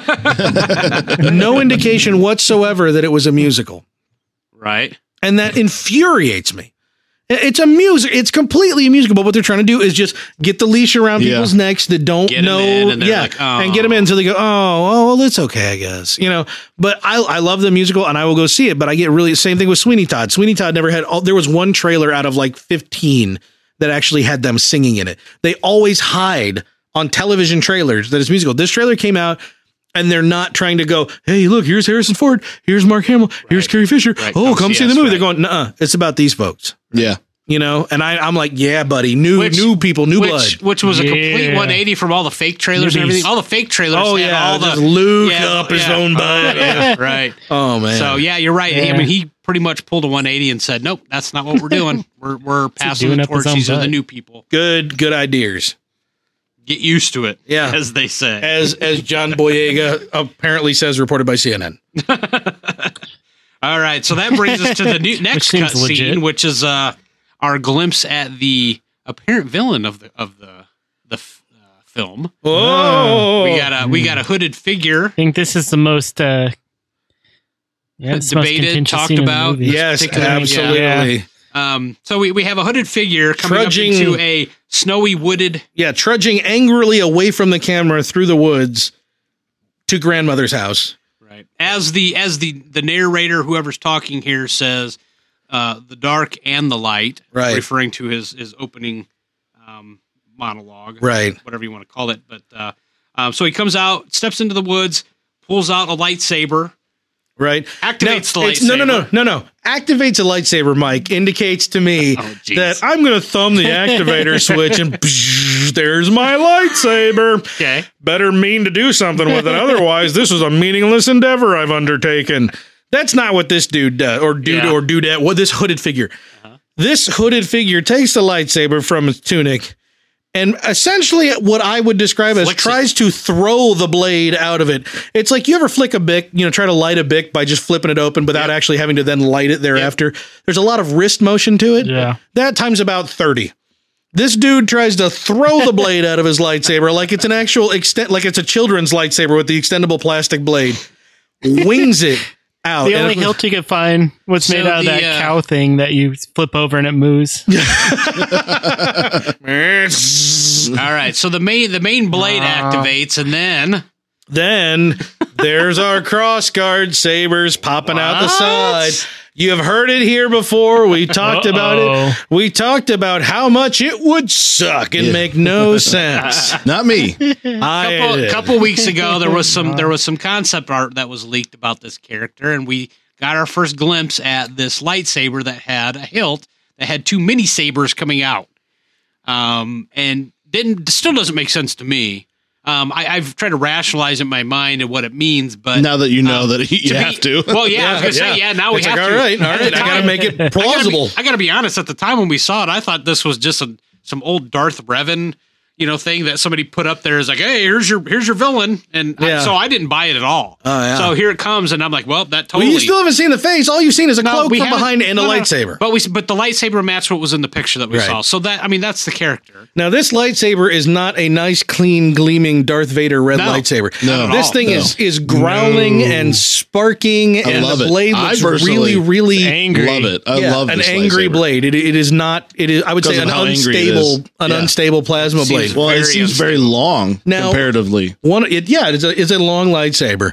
No indication whatsoever that it was a musical. Right. And that infuriates me. It's a music. It's completely a musical. But what they're trying to do is just get the leash around Yeah. people's necks that don't Get 'em know. in, and they're yeah. like, oh. And get them in until they go, oh, oh, well, it's okay, I guess. You know, but I, I love the musical and I will go see it. But I get really, same thing with Sweeney Todd. Sweeney Todd never had, all, there was one trailer out of like fifteen that actually had them singing in it. They always hide on television trailers that it's musical. This trailer came out and they're not trying to go, hey, look, here's Harrison Ford, here's Mark Hamill, here's Right. Carrie Fisher. Right. Oh, Come come see see the us, movie. right. They're going, nuh-uh, it's about these folks. Yeah. You know, and I, I'm like, yeah, buddy, new Which- new people, new Which, blood. which was a complete Yeah. one eighty from all the fake trailers and Newbies. everything. All the fake trailers. Oh, had yeah, all the just Luke yeah, up his yeah. own butt. Yeah, right. Oh man. So yeah, you're right. Yeah. I mean, he pretty much pulled a one eighty and said, "Nope, that's not what we're doing. We're we're passing doing the up his torch. own These are the butt." new people. good, good ideas. Get used to it." Yeah. as they say. As as John Boyega apparently says, reported by C N N. All right, so that brings us to the new, next seems cut legit. scene, which is uh, our glimpse at the apparent villain of the of the the f- uh, film. Oh, We got a we got a hooded figure. I think this is the most uh, yeah, it's the most Debated, contentious talked scene in the about. movie. yes, particular- absolutely. Yeah. Um, so we, we have a hooded figure coming Trudging- up into a snowy wooded. Yeah, trudging angrily away from the camera through the woods to grandmother's house. Right. As the as the the narrator, whoever's talking here, says, uh, the dark and the light, Right. referring to his his opening um, monologue, Right. whatever you want to call it. But uh, um, so he comes out, steps into the woods, pulls out a lightsaber. Right. Activates Now, the it's- No, no, no, lightsaber. no, no. Activates a lightsaber, Mike, indicates to me Oh, jeez. that I'm going to thumb the activator switch and there's my lightsaber. Okay. Better mean to do something with it. Otherwise, this is a meaningless endeavor I've undertaken. That's not what this dude does, or dude, Yeah. or dudette. What this hooded figure? This hooded figure takes the lightsaber from his tunic, and essentially, what I would describe as Flicks tries to throw the blade out of it. It's like you ever flick a Bic, you know, try to light a Bic by just flipping it open without actually having to then light it thereafter. There's a lot of wrist motion to it. Yeah. That time's about thirty. This dude tries to throw the blade out of his lightsaber like it's an actual extent, like it's a children's lightsaber with the extendable plastic blade. Wings it out. The And only it- hilt you could find was So made out of the, that uh, cow thing that you flip over and it moves. All right. So the main the main blade activates, and then Then there's our crossguard sabers popping out the What? side. You have heard it here before. We talked about Uh-oh. it. We talked about how much it would suck and Yeah. make no sense. Not me. I couple, did. couple weeks ago there was some there was some concept art that was leaked about this character, and we got our first glimpse at this lightsaber that had a hilt that had two mini sabers coming out, um, and didn't still doesn't make sense to me. Um, I, I've tried to rationalize in my mind and what it means, but Now that you know um, that you to have be- to. Well, yeah, I was gonna say, yeah. Now we It's have like, to. all right, all At right. the I got to time- make it I gotta be- plausible. I got to be honest. At the time when we saw it, I thought this was just a, some old Darth Revan, you know, thing that somebody put up there as like, hey, here's your here's your villain, and I- Yeah. so I didn't buy it at all. Oh, yeah. So here it comes, and I'm like, well, that Well, totally. you still haven't seen the face. All you've seen is a No, cloak we from haven't- behind and a no, no, no. lightsaber. But we but the lightsaber matched what was in the picture that we Right. saw. So that I mean, that's the character. Now, this lightsaber is not a nice, clean, gleaming Darth Vader red No. lightsaber. No. This all. thing No. is is growling No. and sparking, and love the it. blade I looks personally- really, really Angry. Love it. I yeah, love an this angry lightsaber. blade. It, it is not. It is. I would say Because an of how angry it unstable, is. an Yeah. unstable plasma Seems blade. Well, it Very seems very long Now- comparatively. One, it, yeah, it's a it's a long lightsaber.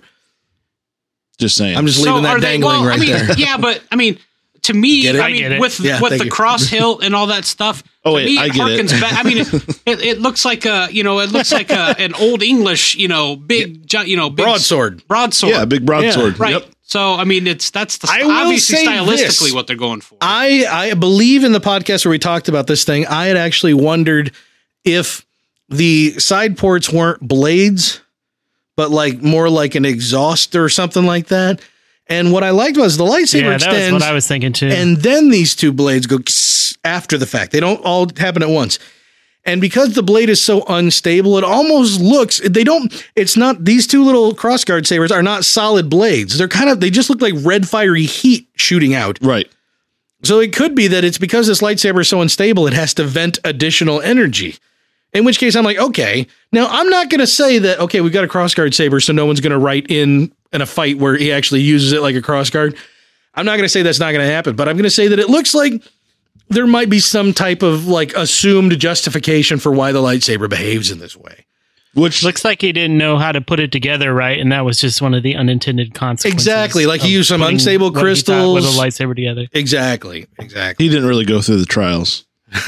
Just saying. I'm just leaving that are they- dangling well, right I mean, there. Yeah, but I mean, to me, Get it? I I mean, get it. with Yeah, with thank the you. cross hilt and all that stuff. Oh, to wait, me, I it get it. harkens back. I mean, it, it, it looks like a you know, it looks like a an old English, you know, big, gi- you know, big Broadsword. broadsword. yeah, big broadsword. right. Yep. So I mean, it's that's the I will obviously say stylistically this. what they're going for. I I believe in the podcast where we talked about this thing. I had actually wondered if the side ports weren't blades, but like more like an exhaust or something like that. And what I liked was the lightsaber Yeah, that was extends, what I was thinking too. and then these two blades go after the fact. They don't all happen at once. And because the blade is so unstable, it almost looks, they don't, it's not, these two little crossguard sabers are not solid blades. They're kind of, they just look like red fiery heat shooting out. Right. So it could be that it's because this lightsaber is so unstable, it has to vent additional energy. In which case I'm like, okay, now I'm not going to say that, okay, we've got a crossguard saber, so no one's going to write in in a fight where he actually uses it like a crossguard. I'm not going to say that's not going to happen, but I'm going to say that it looks like there might be some type of like assumed justification for why the lightsaber behaves in this way. Which Looks like he didn't know how to put it together right, and that was just one of the ununintended consequences. Exactly, like he of used some putting unstable what he thought crystals. with a lightsaber together. Exactly. Exactly. he didn't really go through the trials.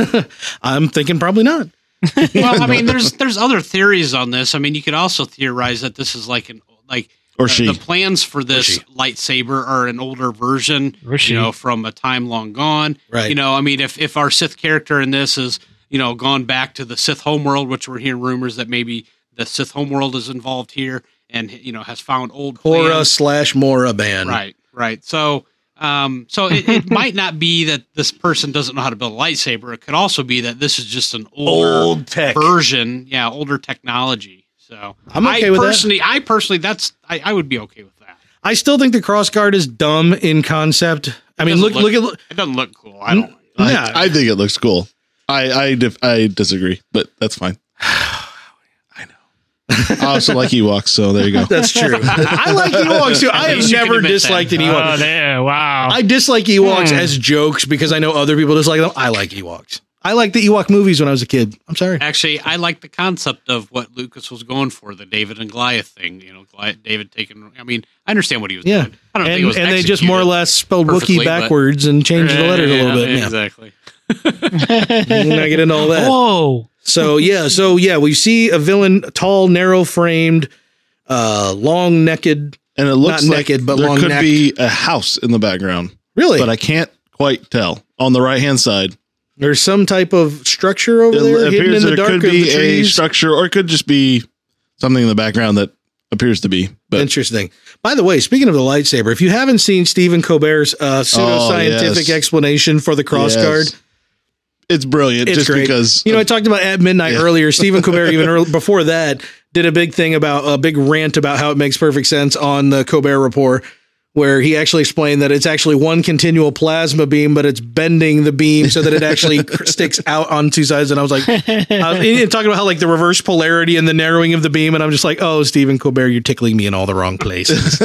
I'm thinking probably not. well, I mean, there's there's other theories on this. I mean, you could also theorize that this is like an like Or uh, she. the plans for this she. lightsaber are an older version, Or she. you know, from a time long gone. Right. You know, I mean, if if our Sith character in this is you know gone back to the Sith homeworld, which we're hearing rumors that maybe the Sith homeworld is involved here, and you know has found old Hora plans. slash Mora band. Right, right. So, um, so it, it might not be that this person doesn't know how to build a lightsaber. It could also be that this is just an older Old tech. version, yeah, older technology. So, I'm okay I with that. personally, I personally, that's I, I would be okay with that. I still think the crossguard is dumb in concept. I mean, Doesn't look, look, at. It doesn't look cool. I don't. I, Yeah. I think it looks cool. I I, dif- I disagree, but that's fine. I also like Ewoks, so there you go. That's true. I like Ewoks too. I At have least you can never admit disliked that. an Ewok. Oh, there! Wow. I dislike Ewoks Hmm. as jokes because I know other people dislike them. I like Ewoks. I liked the Ewok movies when I was a kid. I'm sorry. Actually, I like the concept of what Lucas was going for, the David and Goliath thing. You know, Goliath, David taking. I mean, I understand what he was Yeah, doing. I don't and, think it was and they just more or executed less spelled perfectly, Wookiee but- backwards and changed the letters a little Yeah, bit. Yeah. Exactly. We're not get into all that. Whoa! So yeah, so yeah, we see a villain, tall, narrow framed, uh, long necked. And it looks Not like naked, but there could long-necked. be a house in the background, Really, but I can't quite tell. On the right hand side, there's some type of structure over it there hidden appears in the there dark could of the be a trees. structure, or it could just be something in the background that appears to be. But Interesting. By the way, speaking of the lightsaber, if you haven't seen Stephen Colbert's uh, pseudoscientific yes. explanation for the crossguard, yes, it's brilliant. it's just great. because You know, I talked about at midnight Yeah. earlier. Stephen Colbert, even early, before that, did a big thing about a big rant about how it makes perfect sense on the Colbert Report, where he actually explained that it's actually one continual plasma beam, but it's bending the beam so that it actually sticks out on two sides. And I was like, uh, and talking about how like the reverse polarity and the narrowing of the beam. And I'm just like, oh, Stephen Colbert, you're tickling me in all the wrong places,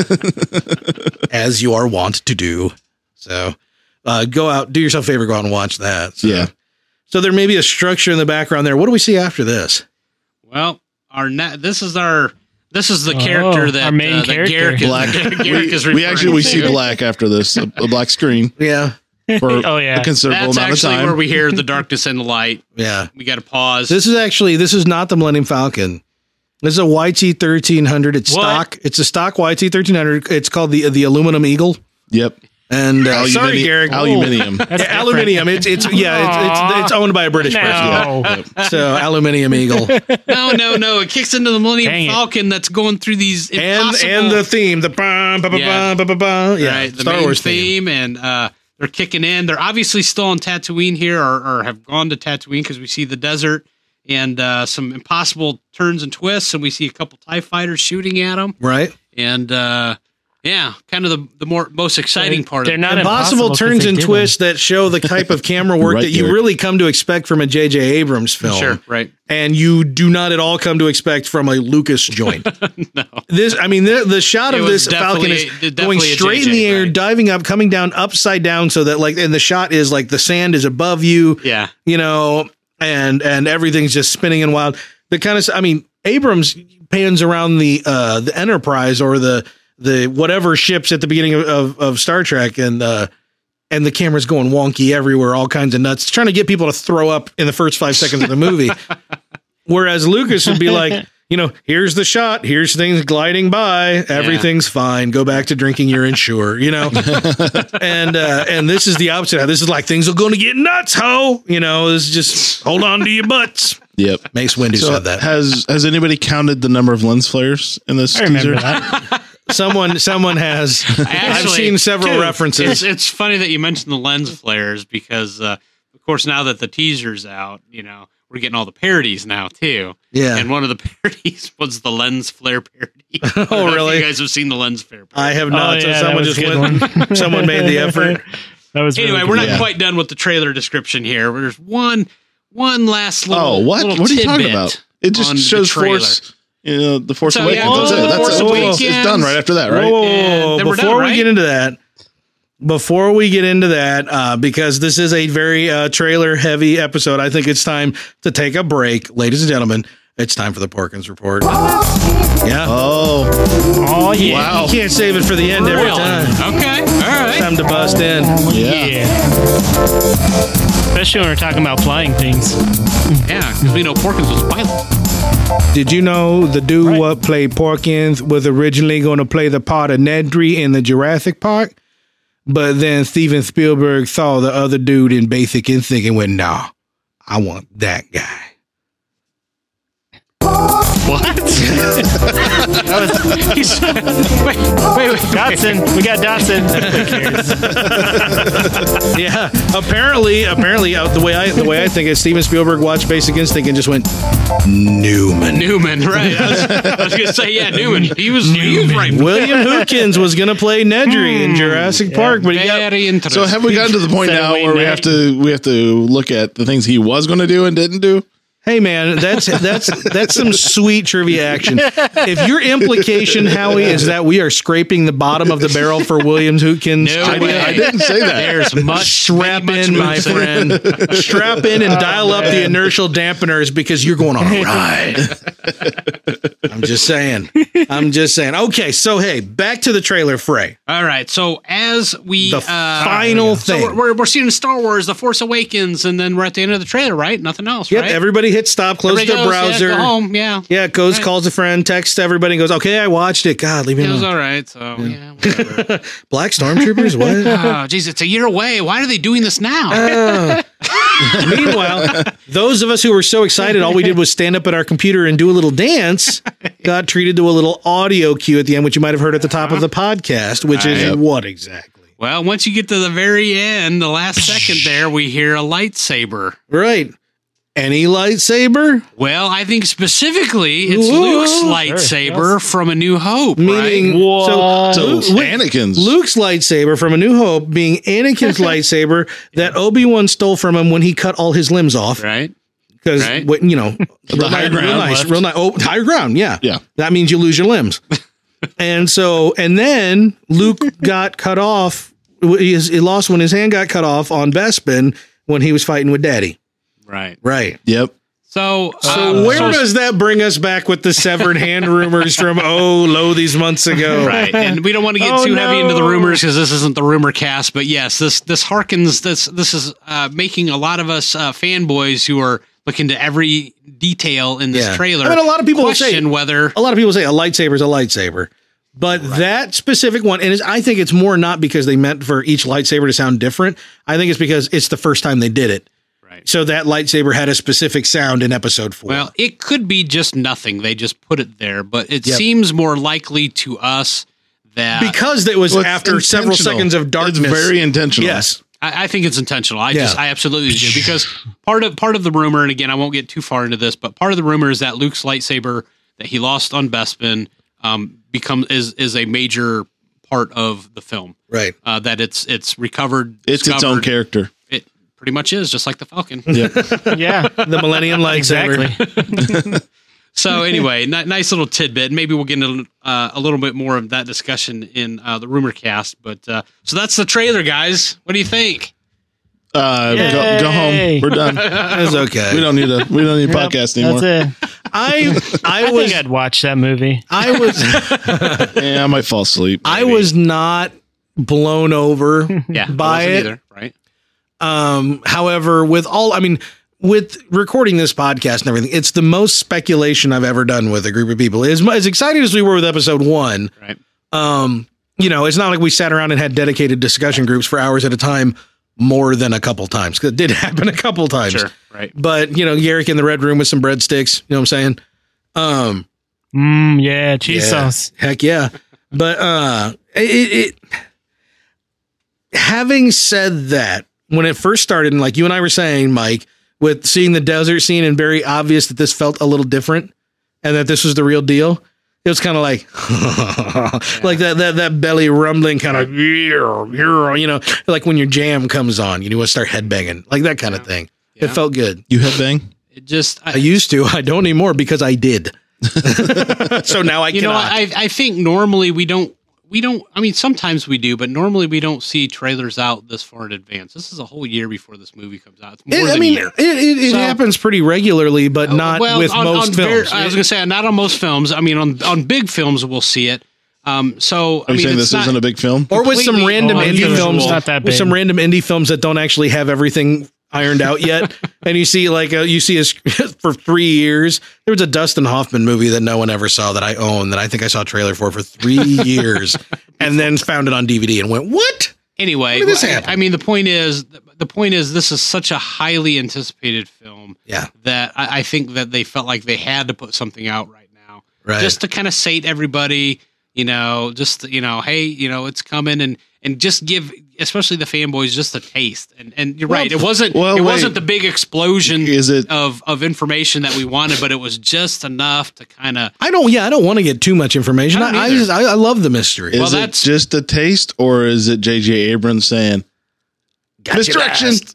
as you are wont to do. So uh, go out, do yourself a favor, go out and watch that. So. yeah. So there may be a structure in the background there. What do we see after this? Well, our na- this is our this is the Oh, character that our main uh, that character. Garrick is, Black. Garrick is We actually we referring see to. black after this, a, a black screen Yeah, for Oh, yeah. a considerable That's amount of actually time. where we hear the darkness and the light. yeah. We got to pause. This is actually this is not the Millennium Falcon. This is a Y T thirteen hundred. It's What? stock. It's a stock Y T thirteen hundred. It's called the the Aluminum Eagle. Yep. And uh, Alumini- sorry, Garrick. Aluminium. That's Yeah, aluminium. It's it's yeah. It's, it's it's owned by a British person. No. Yeah. So Aluminium Eagle no, no, no. It kicks into the Dang Millennium it. Falcon that's going through these and impossible. and the theme the ba ba ba Yeah. ba ba ba yeah right, the Star main Wars theme. theme, and uh, they're kicking in. They're obviously still on Tatooine here, or, or have gone to Tatooine because we see the desert and uh, some impossible turns and twists, and we see a couple TIE fighters shooting at them, Right. and uh, yeah, kind of the the more most exciting part. They're of not it. Impossible impossible 'cause turns they and did twists that show the type of camera work Right, that you Garrick. really come to expect from a J J Abrams film. Sure, right. And you do not at all come to expect from a Lucas joint. No. This, I mean, the, the shot It of was this Falcon definitely- is definitely going a straight in J J, the air, right. diving up, coming down upside down, so that like, and the shot is like the sand is above you, Yeah, you know, and and everything's just spinning and wild. The kind of, I mean, Abrams pans around the uh, the Enterprise or the the whatever ships at the beginning of, of, of Star Trek, and uh, and the camera's going wonky everywhere, all kinds of nuts, trying to get people to throw up in the first five seconds of the movie. Whereas Lucas would be like, you know, here's the shot, here's things gliding by, everything's fine. Go back to drinking your Ensure, you know. and uh, and this is the opposite. This is like things are going to get nuts, ho. You know, it's just hold on to your butts. Yep. Mace Windu So said that. has has anybody counted the number of lens flares in this I remember teaser? that. Someone someone has. I've Actually, seen several Dude, references. It's, it's funny that you mentioned the lens flares because, uh, of course, now that the teaser's out, you know, we're getting all the parodies now too. Yeah. And one of the parodies was the lens flare parody. I don't know if really? You guys have seen the lens flare parody. I have not. Oh, so yeah, that someone was just a good went. one. Someone made the effort. That was Anyway, really we're good. not Yeah. quite done with the trailer description here. There's one, one last little. Oh, what? little What are you talking tidbit about? It just on the shows trailer. Force. You know, the Force So, Awakens. yeah, That's go it. to the That's Force it. Awakens. It's done right after that, right? Whoa, whoa, And whoa. then we're Before done, we right? get into that, before we get into that, uh, because this is a very uh, trailer heavy episode, I think it's time to take a break, ladies and gentlemen. It's time for the Porkins Report. Yeah. Oh, Oh, yeah. wow. You can't save it for the end every Really? time. Okay. All right. Time to bust in. Yeah. Yeah. Especially when we're talking about flying things. Yeah, because we know Porkins was violent. Did you know the dude Right. what played Porkins was originally going to play the part of Nedry in the Jurassic Park? But then Steven Spielberg saw the other dude in Basic Instinct and went, nah, I want that guy. What? He's, wait, wait, wait. Dotson. We got Dotson. Yeah, apparently, apparently, uh, the way I the way I think is Steven Spielberg watched Basic Instinct and just went Newman. Newman, right? I was, I was gonna say, yeah, Newman. He was, he was right. William Hookins was going to play Nedry in Jurassic Park, but he got Very interesting. So have we gotten to the point Instead of now Wayne where we Knight. have to we have to look at the things he was going to do and didn't do? Hey man, that's that's that's some sweet trivia action. If your implication, Howie, is that we are scraping the bottom of the barrel for Williams Hootkins, No I, way. did, I didn't say that. There's much strap much in, my moonshine. friend. Strap in and Oh, dial up man. the inertial dampeners because you're going on a ride. I'm just saying. I'm just saying. Okay, so hey, back to the trailer fray. All right. So as we The uh, final so thing. we're, we're we're seeing Star Wars: The Force Awakens, and then we're at the end of the trailer, right? Nothing else, Yep, right? everybody hit stop, close Everybody the goes, browser. Yeah, go home. Yeah. Yeah, it goes, Right. calls a friend, texts everybody, and goes, okay, I watched it. God, leave me It was alone. all right. So yeah. Whatever. Black Stormtroopers? What? Oh, geez, it's a year away. Why are they doing this now? Oh. Meanwhile, those of us who were so excited, all we did was stand up at our computer and do a little dance, got treated to a little audio cue at the end, which you might have heard at the top of the podcast, which is Yep. what exactly? Well, once you get to the very end, the last second there, we hear a lightsaber. Right. Any lightsaber? Well, I think specifically it's Whoa. Luke's Sure, lightsaber yes. from A New Hope, Meaning, What? so, So Luke- Luke- Anakin's. Luke's lightsaber from A New Hope being Anakin's lightsaber that Obi-Wan stole from him when he cut all his limbs off. right? Right? Because, Right. you know, real, higher nice, real ground nice, left. real nice. Oh, higher ground. Yeah. Yeah. That means you lose your limbs. And so, and then Luke got cut off. He, he lost when his hand got cut off on Bespin when he was fighting with Daddy. Right. Right. Yep. So, So uh, where so- does that bring us back with the severed hand rumors from, oh, lo, these months ago? Right, and we don't want to get Oh, too heavy into the no. rumors because this isn't the rumor cast. But yes, this this harkens this this is uh, making a lot of us uh, fanboys who are looking to every detail in this Yeah. trailer. I mean, a lot of people will say- question whether A lot of people say a lightsaber is a lightsaber. But that specific one, and it's, I think it's more not because they meant for each lightsaber to sound different. I think it's because it's the first time they did it. right. So that lightsaber had a specific sound in episode four. Well, it could be just nothing. They just put it there, but it Yep. seems more likely to us that because it was Well, it's after several intentional. seconds of darkness. It's very intentional. Yes. I, I think it's intentional. I just, Yeah. I absolutely do because part of part of the rumor, and again, I won't get too far into this, but part of the rumor is that Luke's lightsaber that he lost on Bespin um, become is is a major part of the film. Right. Uh, that it's it's recovered. It's its own discovered. character. It pretty much is just like the Falcon. Yep. Yeah, The Millennium lightsaber. exactly. So anyway, n- nice little tidbit. Maybe we'll get into uh, a little bit more of that discussion in uh, the rumor cast. But uh, so that's the trailer, guys. What do you think? Uh, go, go Yay. home. We're done. That's okay. We don't need a we don't need a Yep, podcast anymore. That's it. I I I was think I'd watch that movie. I was Yeah, I might fall asleep. I was not blown over Yeah, I by wasn't it. either, right? Um, however, with all, I mean, with recording this podcast and everything, it's the most speculation I've ever done with a group of people. As, as excited as we were with episode one, Right. um, you know, it's not like we sat around and had dedicated discussion groups for hours at a time more than a couple times. 'Cause it did happen a couple times. Sure. Right. But, you know, Garrick in the red room with some breadsticks, you know what I'm saying? Um, Mm, yeah, cheese yeah, sauce. heck yeah. But uh, it, it having said that, when it first started, and like you and I were saying, Mike, with seeing the desert scene and very obvious that this felt a little different and that this was the real deal, it was kind of like, like that, that, that belly rumbling kind of, you know, like when your jam comes on, you know, start headbanging, like that kind of thing. It Yeah. felt good. You headbang? It just, I I, used to, I don't anymore because I did. So now I you know, cannot. I I think normally we don't we don't. I mean, sometimes we do, but normally we don't see trailers out this far in advance. This is a whole year before this movie comes out. It's more It- than I mean, a year. it, it, it So- happens pretty regularly, but not Well, with on- most on films. very- I was going to say not on most films. I mean, on on big films we'll see it. Um, so Are I you mean, saying it's this not, isn't a big film? or with some completely random indie unusual. films, It's not that with big. some random indie films that don't actually have everything ironed out yet. And you see, like, uh, you see a, for three years, there was a Dustin Hoffman movie that no one ever saw that I own that I think I saw a trailer for for three years, and then found it on D V D and went, "What?" Anyway, When did this well, I- happen? I mean, the point is, the point is, this is such a highly anticipated film Yeah, that I, I think that they felt like they had to put something out right now, right. just to kind of sate everybody. You know, just you know, hey, you know, it's coming, and and just give, especially the fanboys, just a taste. And and you're Well, right, it wasn't well, it wait. wasn't the big explosion Is it? of of information that we wanted, but it was just enough to kind of. I don't. Yeah, I don't want to get too much information. I I, don't I either. just, I, I love the mystery. Is Well, it that's- just a taste, or is it J J Abrams saying Gotcha misdirection? last.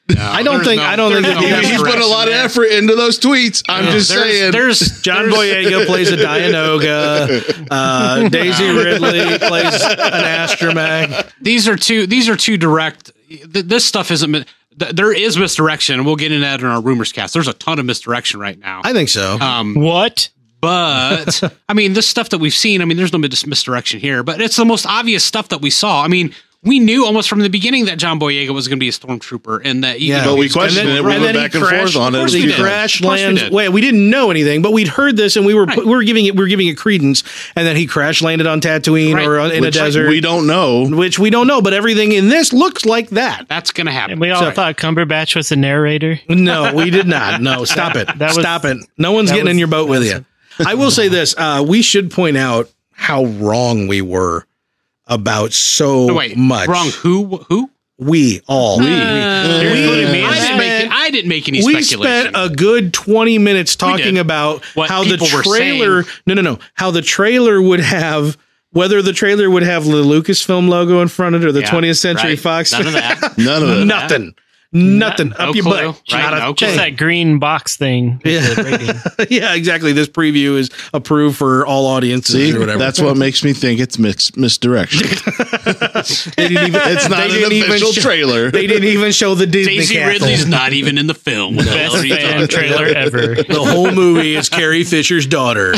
I don't there's think. no- I don't think there's that no he- He's put a lot of effort into those tweets. I'm just There's- saying. There's John there's- Boyega plays a Dianoga. Uh, Daisy Ridley plays an astromech. These are two. These are two direct. th- This stuff isn't. mi- th- There is misdirection, and we'll get into that in our rumors cast. There's a ton of misdirection right now. I think so. Um, What? but I mean, this stuff that we've seen. I mean, there's no mis- misdirection here, but it's the most obvious stuff that we saw. I mean, we knew almost from the beginning that John Boyega was going to be a stormtrooper, and that Yeah. But we And questioned then- it. We and went then he back and crashed- forth on of it. course a he few times. crash Of course we lands. did. Wait, we didn't know anything, but we'd heard this, and we were Right. we were giving it we were giving it credence. And then he crash landed on Tatooine Right. or on, in Which a desert, we don't know. which we don't know. But everything in this looks like that. that's going to happen. And we all Sorry. thought Cumberbatch was the narrator. No, we did not. No, stop it. That was- stop it. No one's that getting in was- your boat with you. I will say this: uh, we should point out how wrong we were about so No, wait, much. wrong. Who? Who? We all. Uh, we. You're including me in I that. didn't make. I didn't make any We speculation. spent a good twenty minutes talking did. about What how the people were trailer, saying. no, no, no, how the trailer would have, whether the trailer would have the Lucasfilm logo in front of it or the Yeah, twentieth Century right. Fox. None of that. None of it. Nothing. Nothing. No Up your clue, butt. right? Not a No Just clue. that green box thing. with Yeah. the rating. yeah, exactly. This preview is approved for all audiences See, or whatever. that's what makes me think it's mis- misdirection. they didn't even, It's not they an didn't even official show- trailer. They didn't even show the Disney Daisy castle. Ridley's not even in the film. What the hell Best are you fan talking trailer ever. The whole movie is Carrie Fisher's daughter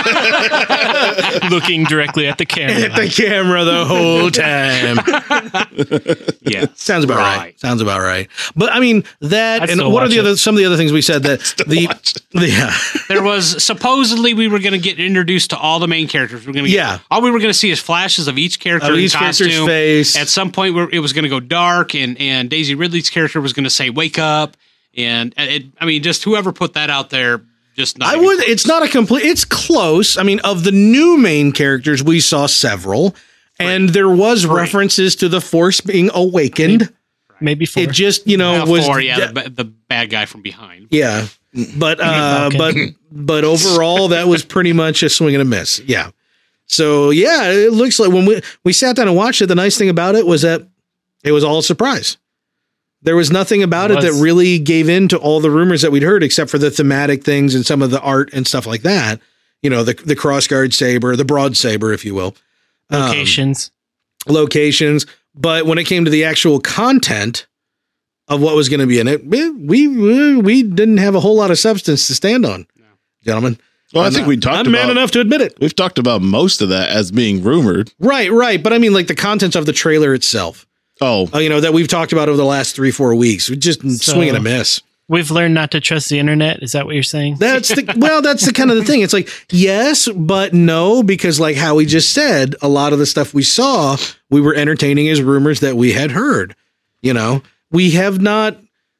Looking directly at the at camera. the camera the whole time. about? Yeah, Sounds about right. Right. Sounds about right. But I mean that, I'd and still what are watch the it. other some of the other things we said that the, the yeah There was supposedly we were going to get introduced to all the main characters. We're going to Yeah. all we were going to see is flashes of each character Of in each character's costume. face. At some point, where it was going to go dark, and and Daisy Ridley's character was going to say "Wake up," and it. I mean, just whoever put that out there, just not I even would. close. It's not a complete. It's close. I mean, of the new main characters, we saw several, and there was references to the Force being awakened. Maybe four. It just you know Well, was four, yeah, the, ba- the bad guy from behind. yeah, but uh, but but overall, that was pretty much a swing and a miss. Yeah. So yeah, it looks like when we we sat down and watched it, the nice thing about it was that it was all a surprise. There was nothing about it, It that was. really gave in to all the rumors that we'd heard, except for the thematic things and some of the art and stuff like that. You know, the the crossguard saber, the broad saber, if you will, Um, Locations. locations. But when it came to the actual content of what was going to be in it, we, we we didn't have a whole lot of substance to stand on, gentlemen. Well, I I'm think not- we talked I'm man about. enough to admit it. We've talked about most of that as being rumored. Right, right. But I mean, like the contents of the trailer itself, Oh, uh, you know, that we've talked about over the last three, four weeks. We just So- swing and a miss. We've learned not to trust the internet. Is that what you're saying? That's the well, that's the kind of the thing. It's like yes, but no, because like how we just said, a lot of the stuff we saw, we were entertaining as rumors that we had heard. You know, we have not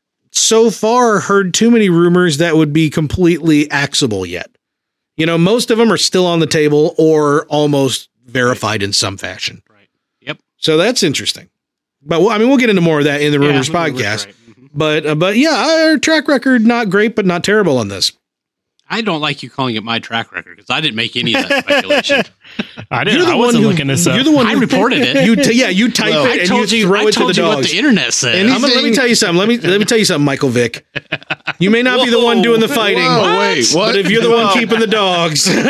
so far heard too many rumors that would be completely axable yet. You know, most of them are still on the table or almost verified in some fashion. Right. Yep. So that's interesting. But well, I mean, we'll get into more of that in the Yeah, rumors the rumors, podcast. right. Mhm. But uh, but yeah, our track record not great, but not terrible on this. I don't like you calling it my track record because I didn't make any of that speculation. I didn't. I wasn't who, looking this up. You're the one I who reported it. You t- yeah, you type Well, it I and told you you. throw I it to the told you what dogs. the internet said. And I'm gonna, let me tell you something. Let me let me tell you something, Michael Vick. You may not be the one doing the fighting, Whoa, wait, what? but if you're the one keeping the dogs, you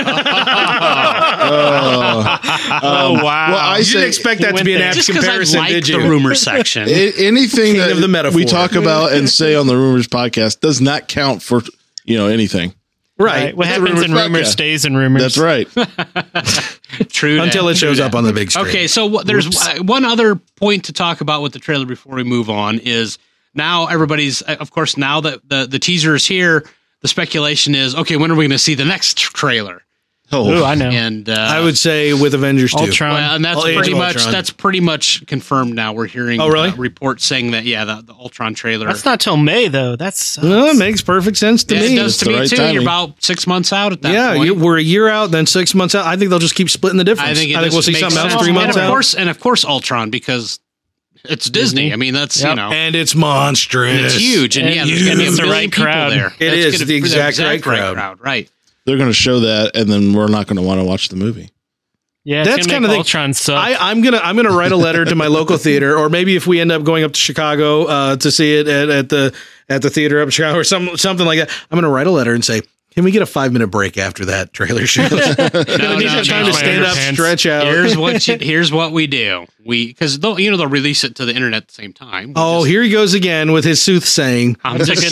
oh wow! well, I didn't say expect He that to went be an there. apt just because I comparison, like did the you? rumor section. a- anything King that of the metaphor. we talk about and say on the Rumors podcast does not count for you know anything. Right. Right. What It's a happens in rumors rumors podcast. stays in rumors. That's right. True. Until that, it shows true up that. on the big screen. Okay, so what, there's uh, one other point to talk about with the trailer before we move on is now everybody's, uh, of course, now that the, the teaser is here, the speculation is, okay, when are we going to see the next tr- trailer? Oh, Ooh, I know. And uh, I would say with Avengers two. Ultron. well, and that's Oh, Age pretty of much Ultron. that's pretty much confirmed now. We're hearing Oh, really? uh, reports saying that yeah, the, the Ultron trailer. That's not till May though. That's Well, it makes perfect sense to Yeah, me. it does to the me right too. timing. You're about six months out at that yeah, point. you, we're a year out, then six months out. I think they'll just keep splitting the difference. I think, it I think we'll just see makes something else sense. three months and of out. course, and of course, Ultron because it's Disney. Disney. I mean, that's Yep. you know, And it's monstrous. it's huge, and, And yeah, there's going to be a it's the million right people crowd. there. It That's is gonna the be exact right crowd. crowd, right? they're going to show that, and then we're not going to want to watch the movie. Yeah, That's that's kinda kind of the- Ultron suck. I, I'm gonna I'm gonna write a letter to my local theater, or maybe if we end up going up to Chicago uh, to see it at, at the at the theater up in Chicago or some something like that, I'm gonna write a letter and say, can we get a five minute break after that trailer show? No, I need no, time no. to stand up, Underpants. stretch out. Here's what you, here's what we do. We because they'll you know they'll release it to the internet at the same time. We Oh, just- here he goes again with his soothsaying. I'm That's a just good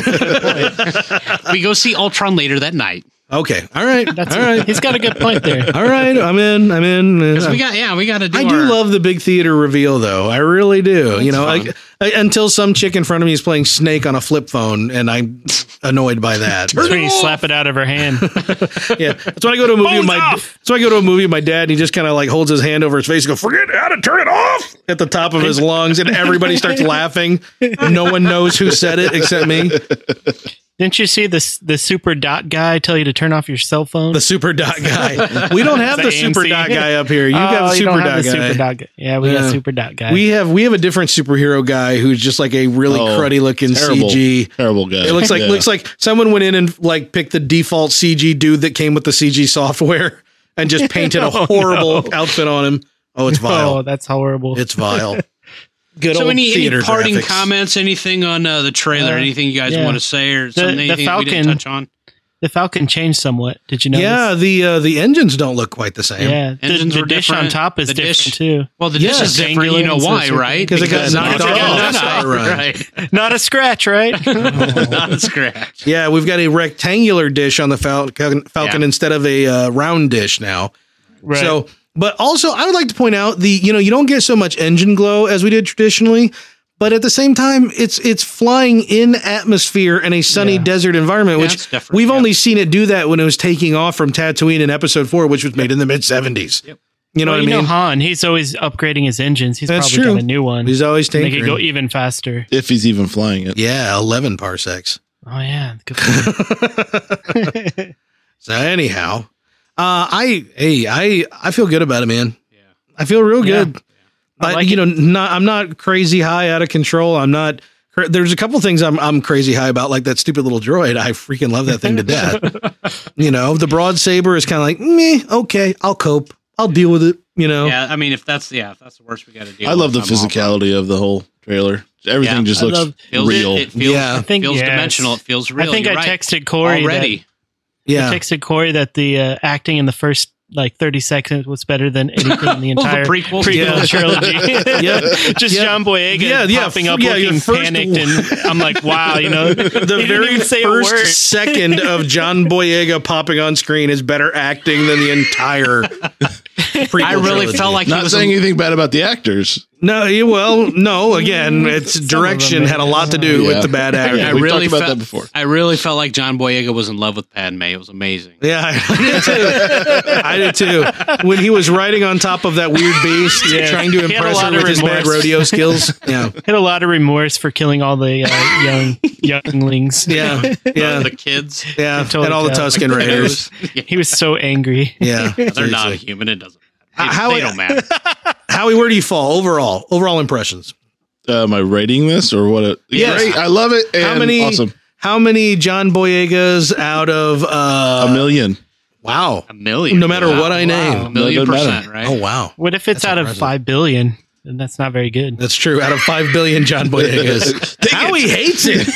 saying. we go see Ultron later that night. Okay, all right, That's all right, He's got a good point there. all right. I'm in. I'm in. Because we got yeah we got to do. I do our, love the big theater reveal, though. I really do. you know, I, fun. I, until some chick in front of me is playing Snake on a flip phone, and I'm annoyed by that. That's when you slap it out of her hand. Yeah, that's when I go to a movie with Phone's my. off! That's when I go to a movie with my dad, and he just kind of like holds his hand over his face and go, "Forget how to turn it off" at the top of his lungs, and everybody starts laughing. No one knows who said it except me. Didn't you see this the super dot guy tell you to turn off your cell phone? The super dot guy. We don't have The the super A M C. dot guy up here. You Oh, got the you super don't have dot the guy. super dot guy. Yeah, we Yeah. got super dot guy. We have we have a different superhero guy who's just like a really Oh, cruddy looking terrible, C G. terrible guy. It looks like Yeah. looks like someone went in and like picked the default C G dude that came with the C G software and just painted a Oh, horrible no. outfit on him. Oh, it's vile. Oh, that's horrible. It's vile. Good So old any, any theater parting graphics. comments? Anything on uh, the trailer? Uh, anything you guys yeah. want to say or something? the anything that we didn't Falcon- touch on? the Falcon changed somewhat. Did you know? Yeah, the uh, the engines don't look quite the same. Yeah. The, Engines the were dish different. on top is The different dish- too. Well, the Yeah, dish is different. angular You know and so why, circular. right? 'Cause it got Because knocked it's off got on knocked the off, Star Run. right? Not a scratch, right? Not a scratch. Yeah, we've got a rectangular dish on the Falcon, Falcon Yeah. instead of a uh, round dish now. Right. So, but also, I would like to point out the you know you don't get so much engine glow as we did traditionally, but at the same time, it's it's flying in atmosphere in a sunny Yeah. desert environment, Yeah, which it's different, we've yeah. only seen it do that when it was taking off from Tatooine in Episode Four, which was made in the mid seventies. Yep. You know well, what you I mean? know Han, he's always upgrading his engines. He's That's probably true. got a new one. He's always Make taking it go even faster. if he's even flying it. yeah, eleven parsecs. Oh yeah. Good point. So anyhow, uh, I hey I I feel good about it, man. Yeah. I feel real Yeah. good. I I, like you it. know, not I'm not crazy high out of control. I'm not. cra- There's a couple things I'm I'm crazy high about, like that stupid little droid. I freaking love that thing to death. You know, the broad saber is kind of like me. Okay, I'll cope. I'll deal with it. You know. Yeah, I mean, if that's yeah, if that's the worst we got to deal. I love the with, I'm all physicality of the whole trailer. Everything Yeah. just I looks love- Feels, real. It, it feels, Yeah. I I think- feels yes. dimensional. It feels real. I think You're I right. texted Corey already. That, Yeah. I texted Corey that the uh, acting in the first like thirty seconds was better than anything in the Well, the entire prequels. Yeah. trilogy. Yep. Just Yep. John Boyega Yeah, yeah, popping up yeah, your looking first- panicked, and I'm like, wow, you know, The he didn't very even say a word. first second of John Boyega popping on screen is better acting than the entire. prequel I really trilogy. felt like he Not was saying a, anything bad about the actors. No, you- well, no. Again, its Some of direction them, had a lot to do Yeah. with the bad acting. I We've really talked about felt, that before. I really felt like John Boyega was in love with Padme. It was amazing. Yeah, I did too. I did too. When he was riding on top of that weird beast, Yeah. trying to He had a impress her lot with of his bad remorse. rodeo skills. Yeah, Had a lot of remorse for killing all the uh, young younglings. yeah, yeah, The kids. yeah, totally and all the tell. Tusken Raiders. Yeah, He was so angry. Yeah, they're not seriously. human. It doesn't matter. They, How- they don't matter. Howie, where do you fall overall? Overall impressions. Uh, am I rating this or what? It, Yes. Great. I love it. And How many? Awesome. How many John Boyegas out of? uh A million. Wow. A million. No matter what I A name. million No, it doesn't percent, right? Oh wow. What if it's That's out impressive. of five billion? Then that's not very good. That's true. Out of five billion John Boyegas, Howie hates it.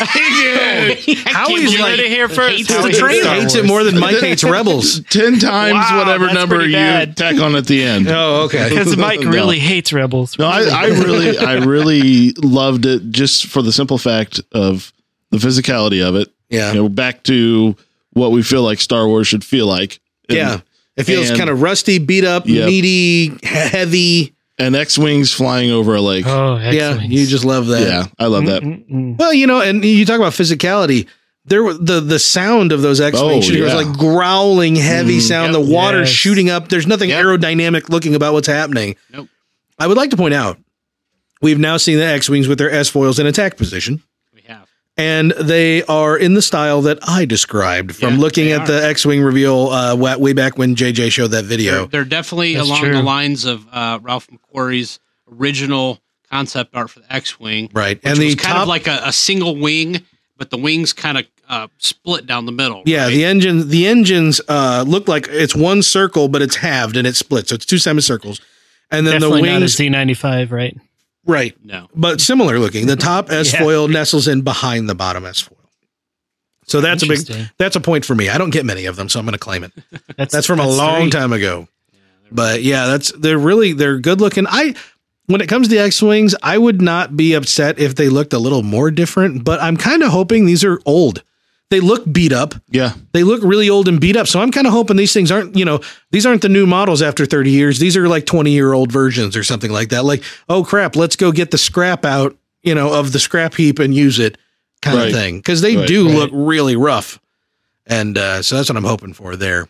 Howie's You like heard it here first. hates Howie the trailer. Star hates it Wars. more than Mike hates Rebels. Ten times Wow, whatever that's number pretty you bad. tack on at the end. Oh, okay. Because Mike No. really hates Rebels. No, I, I really, I really loved it just for the simple fact of the physicality of it. Yeah. You know, back to what we feel like Star Wars should feel like. And, Yeah. It feels and- kind of rusty, beat up, Yep. meaty, he- heavy. And X-wings flying over a lake. Oh, Yeah, X-Wings. you just love that. yeah, I love that. Mm-mm-mm. Well, you know, and you talk about physicality. There, were- the the sound of those X-wing Oh, shooting was yeah. like growling, heavy Mm, sound. yep. The water Yes. shooting up. There's nothing Yep. aerodynamic looking about what's happening. Nope. I would like to point out, we've now seen the X-wings with their S-foils in attack position. We have. And they are in the style that I described from Yeah, looking they at are. the X-wing reveal uh, wa- way back when J J showed that They're, video. they're definitely That's along true. the lines of uh, Ralph McQuarrie's original concept art for the X-wing. Right. Which And the was kind top, of like a, a single wing, but the wings kind of uh, split down the middle. Yeah, right? the engine the engines uh, look like it's one circle, but it's halved and it's split, so it's two semicircles. And then Definitely the not a wings, Z ninety-five, right? right? No. But similar looking. The top S foil nestles in behind the bottom S foil. So that's a big Interesting. that's a point for me. I don't get many of them, so I'm going to claim it. That's, That's from a long three. time ago. But yeah, that's they're really they're good looking. I when it comes to X-Wings, I would not be upset if they looked a little more different, but I'm kind of hoping these are old. They look beat up. Yeah. They look really old and beat up. So I'm kind of hoping these things aren't, you know, these aren't the new models after thirty years. These are like twenty year old versions or something like that. Like, oh crap, let's go get the scrap out, you know, of the scrap heap and use it kind Right. of thing. Cause they Right, do right. look really rough. And uh, so that's what I'm hoping for there.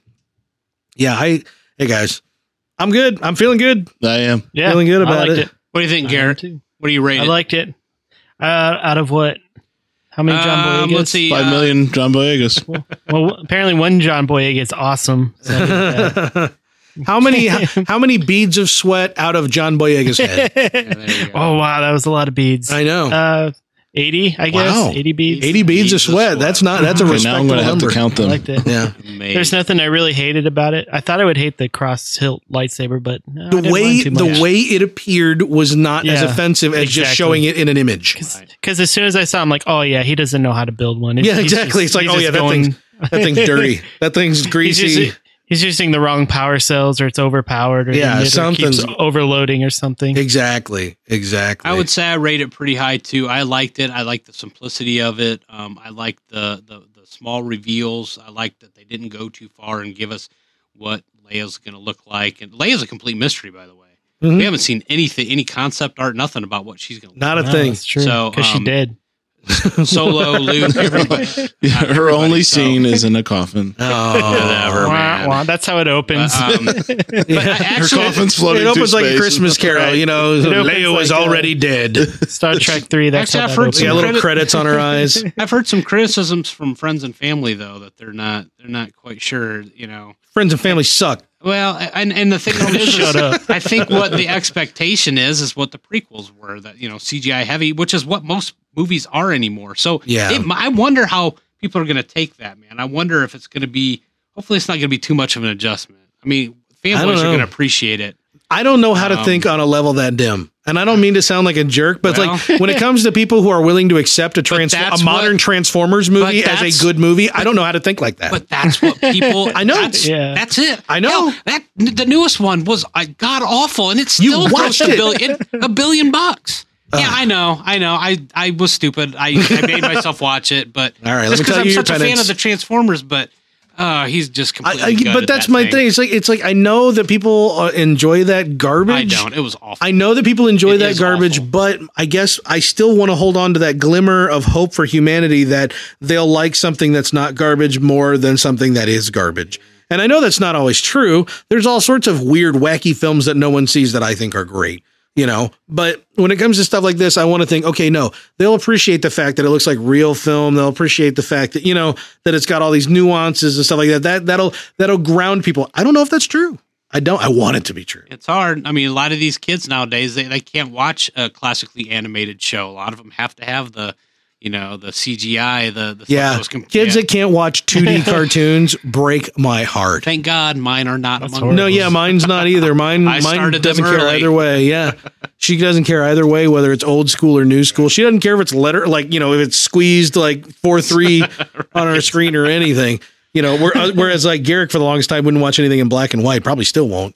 Yeah. I, hey guys, I'm good. I'm feeling good. I am. Yeah, Feeling good I about liked it. it. What do you think, I am Garrett? too. What do you rate I it? liked it. Uh, out of what? How many John Um, Boyegas? let's see. Five uh, million John Boyegas. Well, apparently one John Boyega is awesome. So I did that. How many, how many beads of sweat out of John Boyega's head? yeah, there you go. Oh wow, that was a lot of beads. I know. Uh, eighty, I guess. Wow. Eighty beads. eighty beads, of sweat. That's not, that's a Okay, now I'm respectable going to have number. to count I them. liked it. Yeah. Amazing. There's nothing I really hated about it. I thought I would hate the cross hilt lightsaber, but no, I The didn't way mind too the much. way it appeared was not as Yeah, offensive as just exactly. showing it in an image. Because as soon as I saw, I'm like, oh yeah, he doesn't know how to build one. Yeah, He's exactly. just- It's like, he's oh just yeah, that going- thing's that thing's dirty. That thing's He's, greasy. just, he's using the wrong power cells, or it's overpowered, or Yeah, the emitter keeps something's- overloading, or something. Exactly. Exactly. I would say I rate it pretty high too. I liked it. I liked the simplicity of it. Um, I liked the, the the small reveals. I liked that they didn't go too far and give us what Leia's going to look like. And Leia's a complete mystery, by the way. Mhm. We haven't seen anything, any concept art, nothing about what she's going to look Not a No, thing. That's true. So, Because um, she did. like. Solo, Luke, everybody. Yeah, Not her everybody, only so- scene is in a coffin. Oh, Whatever, Wah, man. wah, that's how it opens. But, um, but I Her actually, coffin's floating it opens through like a space. Christmas Carol, Right. you know. It opens Leia was like, uh, already dead. Star Trek three. That's Actually, how I've that heard opens. Yeah, some little credit- credits on her eyes. I've heard some criticisms from friends and family though that they're not they're not quite sure. You know. Friends and family suck. Well, and and the thing is, Shut is up. I think what the expectation is is what the prequels were, that you know C G I heavy, which is what most movies are anymore. So Yeah. it, I wonder how people are going to take that, man. I wonder if it's going to be. Hopefully, it's not going to be too much of an adjustment. I mean, I don't fanboys are know. going to appreciate it. I don't know how to Um, think on a level that dim. And I don't mean to sound like a jerk, but Well- it's like when it comes to people who are willing to accept a trans- that's a modern what- Transformers movie but as that's- a good movie, I don't know how to think like that. But that's what people. I know. That's, Yeah. that's it. I know. Hell, that the newest one was uh, god awful, and it You still watched grossed a it. billion a billion bucks. Yeah, I know, I know. I, I was stupid. I, I made myself watch it, but All right, let just me because tell I'm you your such a fan penance. of the Transformers, but uh, he's just I, completely. I, but gutted that's that my thing. It's like it's like I know that people uh, enjoy that garbage. I don't. It was awful. I know that people enjoy It that is garbage, awful. but I guess I still want to hold on to that glimmer of hope for humanity that they'll like something that's not garbage more than something that is garbage. And I know that's not always true. There's all sorts of weird, wacky films that no one sees that I think are great, you know, but when it comes to stuff like this, I want to think, okay, no, they'll appreciate the fact that it looks like real film. They'll appreciate the fact that, you know, that it's got all these nuances and stuff like that. That that'll, that'll ground people. I don't know if that's true. I don't, I want it to be true. It's hard. I mean, a lot of these kids nowadays, they, they can't watch a classically animated show. A lot of them have to have the, you know, the C G I, the, the stuff Yeah. that was com- Kids yeah. that can't watch two D cartoons break my heart. Thank God mine are not That's among horrible. No, yeah, mine's not either. Mine, I mine started them doesn't care early. either way. Yeah, she doesn't care either way, whether it's old school or new school. She doesn't care if it's letter, like you know, if it's squeezed like four three on our screen or anything. You know, where, uh, whereas like Garrick for the longest time wouldn't watch anything in black and white. Probably still won't.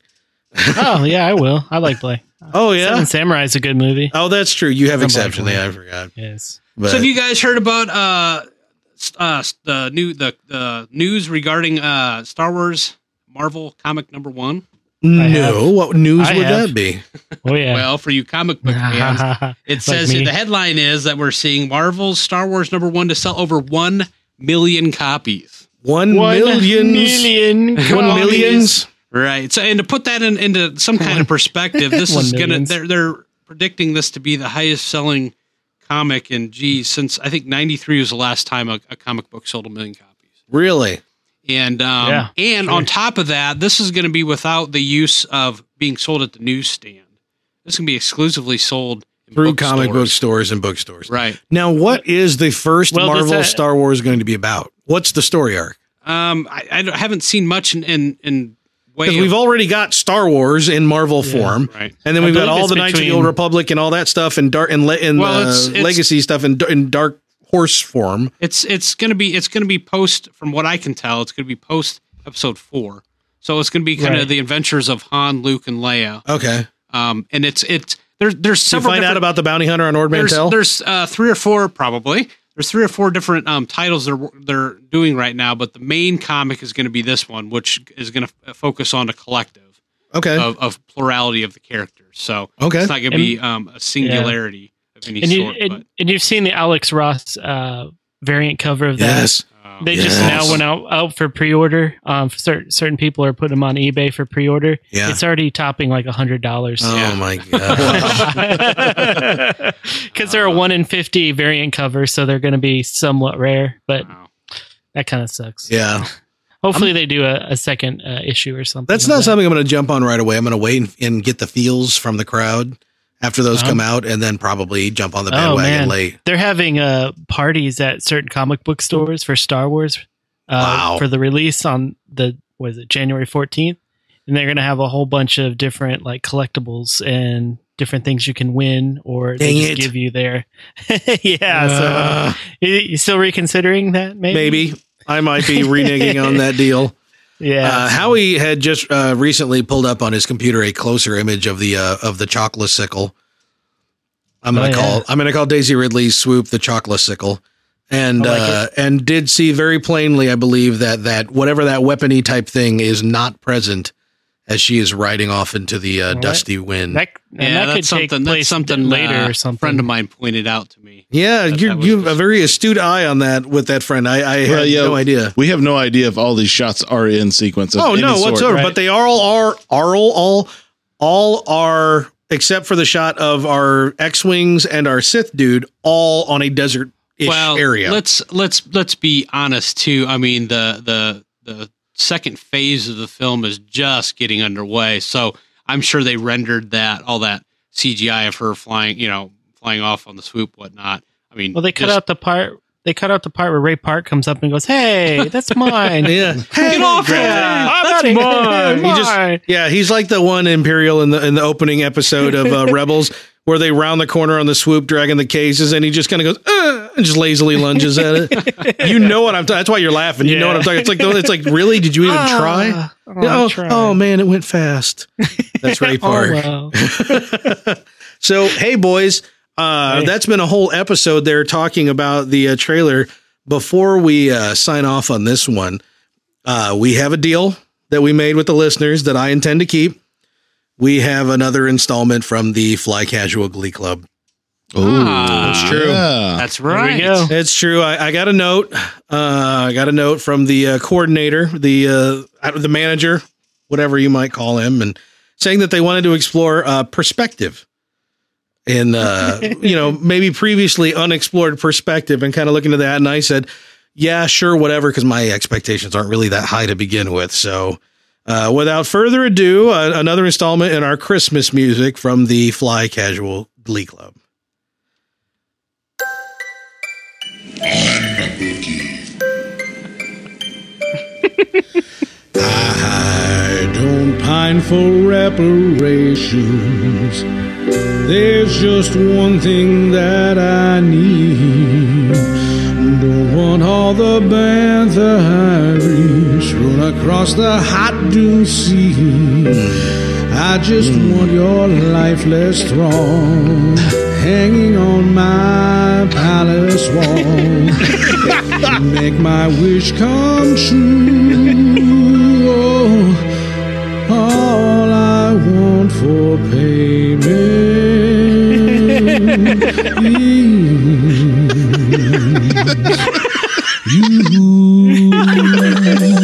Oh yeah, I will. I like Blake. Oh yeah. Seven Samurai is a good movie. Oh, that's true. You have Some black exception. and Yeah, I forgot. Yes. But So have you guys heard about uh, s- uh s- the new the the news regarding uh Star Wars Marvel comic number one? no, what news I would have. that be? Oh yeah. Well, for you comic book fans, it says me. the headline is that we're seeing Marvel's Star Wars number one to sell over one million copies. One One millions, million. one millions. Right. So, and to put that in, into some kind of perspective, this One is gonna millions. they're they're predicting this to be the highest selling comic in geez since I think ninety-three was the last time a, a comic book sold a million copies. Really? And um, Yeah, and sure. on top of that, this is going to be without the use of being sold at the newsstand. This can be exclusively sold through comic book bookstores. stores and bookstores. Right. Now, what is the first Well, does Marvel that- Star Wars going to be about? What's the story arc? Um, I, I don't- haven't seen much in in, in way. Because Of, we've already got Star Wars in Marvel form, right. and then I we've got believe all it's the Knights of the between- Old Republic and all that stuff in dark and, le- in Well, uh, it's- it's- legacy stuff in, in Dark Horse form. It's it's gonna be it's gonna be post from what I can tell. It's gonna be post episode four. So it's gonna be kind Right. of the adventures of Han, Luke, and Leia. Okay, Um, and it's it's there's there's so you several. find out different- about the bounty hunter on Ord there's Mantell. there's uh, three or four probably. There's three or four different um, titles they're they're doing right now, but the main comic is going to be this one, which is going to focus on a collective Okay, of, of plurality of the characters. So Okay. it's not going to be um, a singularity of any And, you, sort. and, but and you've seen the Alex Ross uh, variant cover of that. yes. um, They just Yes. now went out, out for pre-order. Um, certain certain people are putting them on eBay for pre-order. Yeah. It's already topping like a hundred dollars. Oh Yeah. my god! Because they're a one in fifty variant cover, so they're going to be somewhat rare. But wow. that kind of sucks. Yeah, Hopefully, they do a, a second uh, issue or something. that's like not that. something I'm going to jump on right away. I'm going to wait and, and get the feels from the crowd after those Uh-huh. come out, and then probably jump on the Oh, bandwagon man. late. They're having uh, parties at certain comic book stores for Star Wars uh, Wow. for the release on the was it January fourteenth, and they're going to have a whole bunch of different like collectibles and different things you can win, or Dang they just it. give you their yeah. so Uh, you, you still reconsidering that? Maybe. maybe I might be reneging on that deal. Yeah. Uh, Howie had just uh, recently pulled up on his computer a closer image of the uh, of the chocolate sickle. I'm gonna Oh, call yeah. I'm gonna call Daisy Ridley's swoop the chocolate sickle, and I like uh, and did see very plainly, I believe that that whatever that weapony type thing is not present as she is riding off into the uh, Well, dusty wind. that, and Yeah, that that's could take something. place That's something later uh, or something. A friend of mine pointed out to me. yeah, that- you that was you have a just- very astute eye on that with that friend. I, I Well, had yeah, no idea. We have no idea if all these shots are in sequence. Of Oh any no, sort. whatsoever. right? But they are all are are all all all are except for the shot of our X-wings and our Sith dude, all on a desert ish Well, area. let's let's let's be honest too. I mean, the the the second phase of the film is just getting underway, so I'm sure they rendered that all that C G I of her flying, you know, flying off on the swoop, whatnot. I mean, Well, they cut just- out the part. They cut out the part where Ray Park comes up and goes, "Hey, that's mine." yeah, Get off here! Grab That's it. mine. He just- yeah, he's like the one Imperial in the in the opening episode of uh, Rebels, where they round the corner on the swoop, dragging the cases, and he just kind of goes uh, and just lazily lunges at it. You know what I'm talking. That's why you're laughing. You know what I'm talking. It's like it's like really? Did you even try? Ah, oh, I Oh, tried. oh man, it went fast. That's Ray Park. Oh, well. So, hey, boys, uh, Hey. that's been a whole episode there talking about the uh, trailer. Before we uh, sign off on this one, uh, we have a deal that we made with the listeners that I intend to keep. We have another installment from the Fly Casual Glee Club. Oh, that's true. Yeah. That's There we right. go. It's true. I, I got a note. Uh, I got a note from the uh, coordinator, the uh, the manager, whatever you might call him, and saying that they wanted to explore uh, perspective in, uh, you know, maybe previously unexplored perspective, and kind of looking at that. And I said, yeah, sure, whatever, because my expectations aren't really that high to begin with. So uh, without further ado, uh, another installment in our Christmas music from the Fly Casual Glee Club. I don't pine for reparations. There's just one thing that I need. Don't want all the Bantha Irish run across the hot dune sea. I just want your lifeless throng hanging on my palace wall. Make my wish come true. Oh, all I want for payment is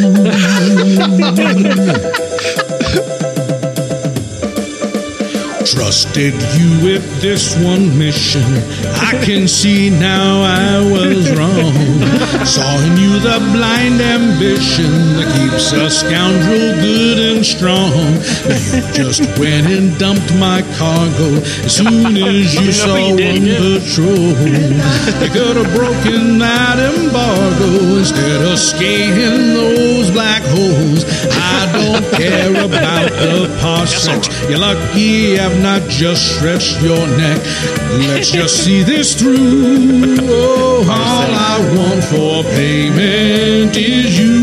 you. trusted you with this one mission. I can see now I was wrong. Saw in you the blind ambition that keeps a scoundrel good and strong. You just went and dumped my cargo as soon as you saw one patrol. You could have broken that embargo instead of skating those black holes. I don't care about the parsecs. You're lucky I've not just stretched your neck. Let's just see this through. Oh, all I want for payment is you.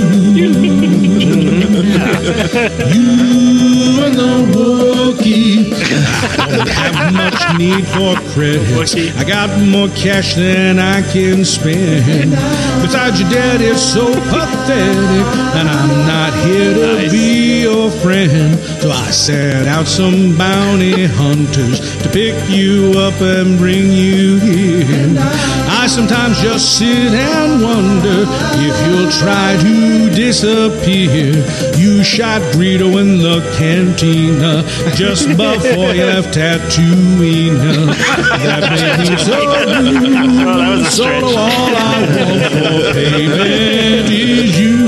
You and the Wookiee. Don't have much need for credits. I got more cash than I can spend. Besides, your debt is so pathetic, and I'm not here to nice. be your friend. So I set out some bounty hunters to pick you up and bring you here. I sometimes just sit and wonder if you'll try to disappear. You shot Greedo in the cantina just before you left Tatooine. That made me so blue. Oh, that was a stretch. So all I want for payment is you.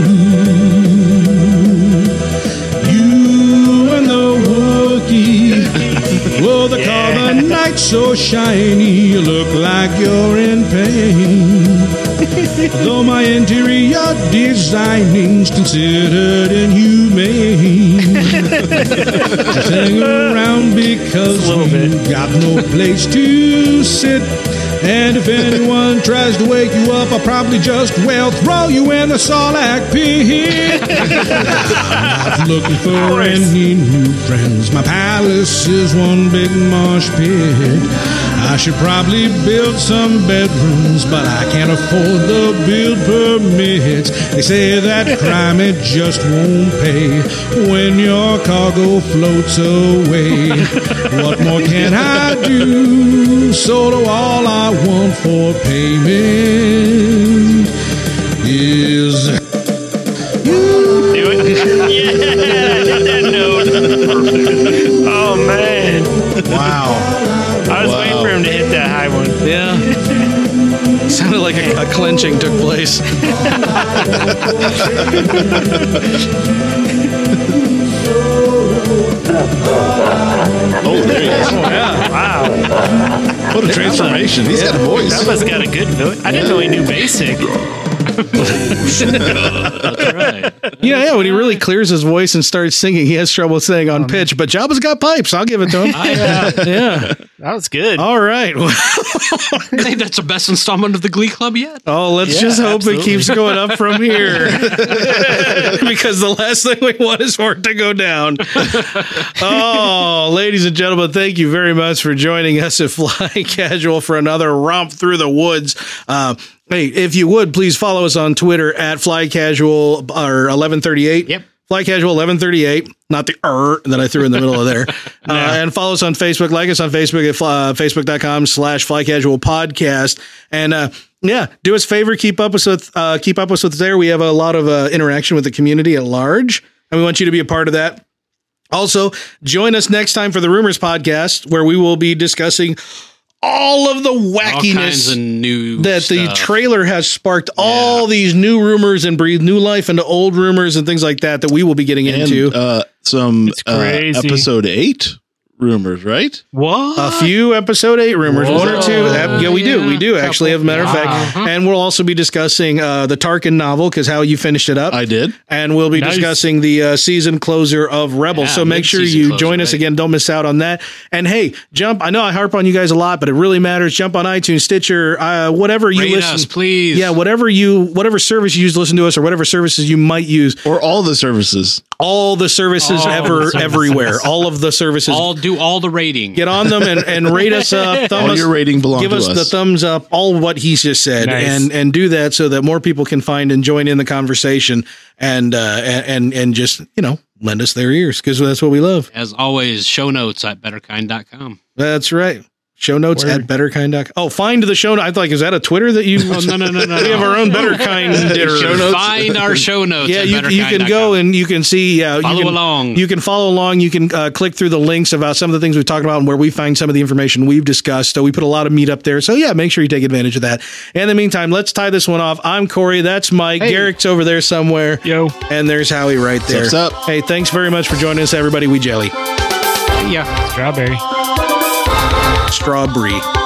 You and the Wookiee. Oh, the carbonite's so shiny, you look like you're in pain. Though my interior designing's considered inhumane. Just hang around because you got no place to sit. And if anyone tries to wake you up, I'll probably just, well, throw you in the Sarlacc pit. I'm not looking for any new friends. My palace is one big marsh pit. I should probably build some bedrooms, but I can't afford the build permits. They say that crime, it just won't pay when your cargo floats away. What more can I do? So do all I want for payment is you. Do it. Yeah, hit that note. Oh, man. Wow. I was Wow. waiting for him to hit that high one. Yeah. Sounded like a, a clenching took place. Oh, there he is. Yeah. Wow. What a transformation. He's got a voice. That was got a good voice. I didn't know he knew basic. That's right. Yeah, yeah. When he really clears his voice and starts singing, he has trouble staying on pitch. But Jabba's got pipes. I'll give it to him. Yeah. Yeah. That was good. All right. I think that's the best installment of the Glee Club yet. Oh, let's Yeah, just hope absolutely. it keeps going up from here. Because the last thing we want is for it to go down. Oh, ladies and gentlemen, thank you very much for joining us at Fly Casual for another romp through the woods. Uh, hey, if you would, please follow us on Twitter at Fly Casual or eleven thirty-eight. Yep. Fly Casual eleven thirty-eight, not the er that I threw in the middle of there. uh, and follow us on Facebook. Like us on Facebook at uh, facebook.com slash Fly Casual Podcast. And uh, yeah, do us a favor, keep up with us, uh, keep up with us there. We have a lot of uh, interaction with the community at large, and we want you to be a part of that. Also, join us next time for the Rumors Podcast, where we will be discussing all of the All kinds wackiness of new that the stuff. trailer has sparked all these new rumors and breathed new life into old rumors and things like that that we will be getting into. And uh, some It's uh, crazy. episode eight rumors, right? What? A few episode eight rumors, Whoa. one or two. Uh, yeah, we do. We do actually, as a matter of Couple. fact. Uh-huh. And we'll also be discussing uh, the Tarkin novel, because how you finished it up. I did. And we'll be Nice. discussing the uh, season closer of Rebels. Yeah, so make sure mid-season you closer, join us right. again. Don't miss out on that. And hey, jump. I know I harp on you guys a lot, but it really matters. Jump on iTunes, Stitcher, uh, whatever you Rate listen. us, please. Yeah, whatever you, whatever service you use to listen to us, or whatever services you might use. Or all the services. All the services All ever, the services. everywhere. All of the services. All do all the rating. Get on them and, and rate us up. Thumb All us, your rating belong give to us us. the thumbs up. All what he's just said, Nice. and and do that so that more people can find and join in the conversation, and uh, and and just you know lend us their ears, because that's what we love. As always, show notes at betterkind dot com. That's right. Show notes Word. at betterkind dot com. Oh, find the show notes. I thought, is that a Twitter that you? Oh, no, no, no, no. We have our own Betterkind Show notes. Find our show notes. Yeah, at you, you betterkind can dot go com. and you can see. Yeah, Follow you can, along. You can follow along. You can uh, click through the links about some of the things we've talked about and where we find some of the information we've discussed. So we put a lot of meat up there. So yeah, make sure you take advantage of that. And in the meantime, let's tie this one off. I'm Corey. That's Mike. Hey. Garrick's over there somewhere. Yo. And there's Howie right there. What's up? Hey, thanks very much for joining us, everybody. We jelly. Yeah. Strawberry. Strawberry.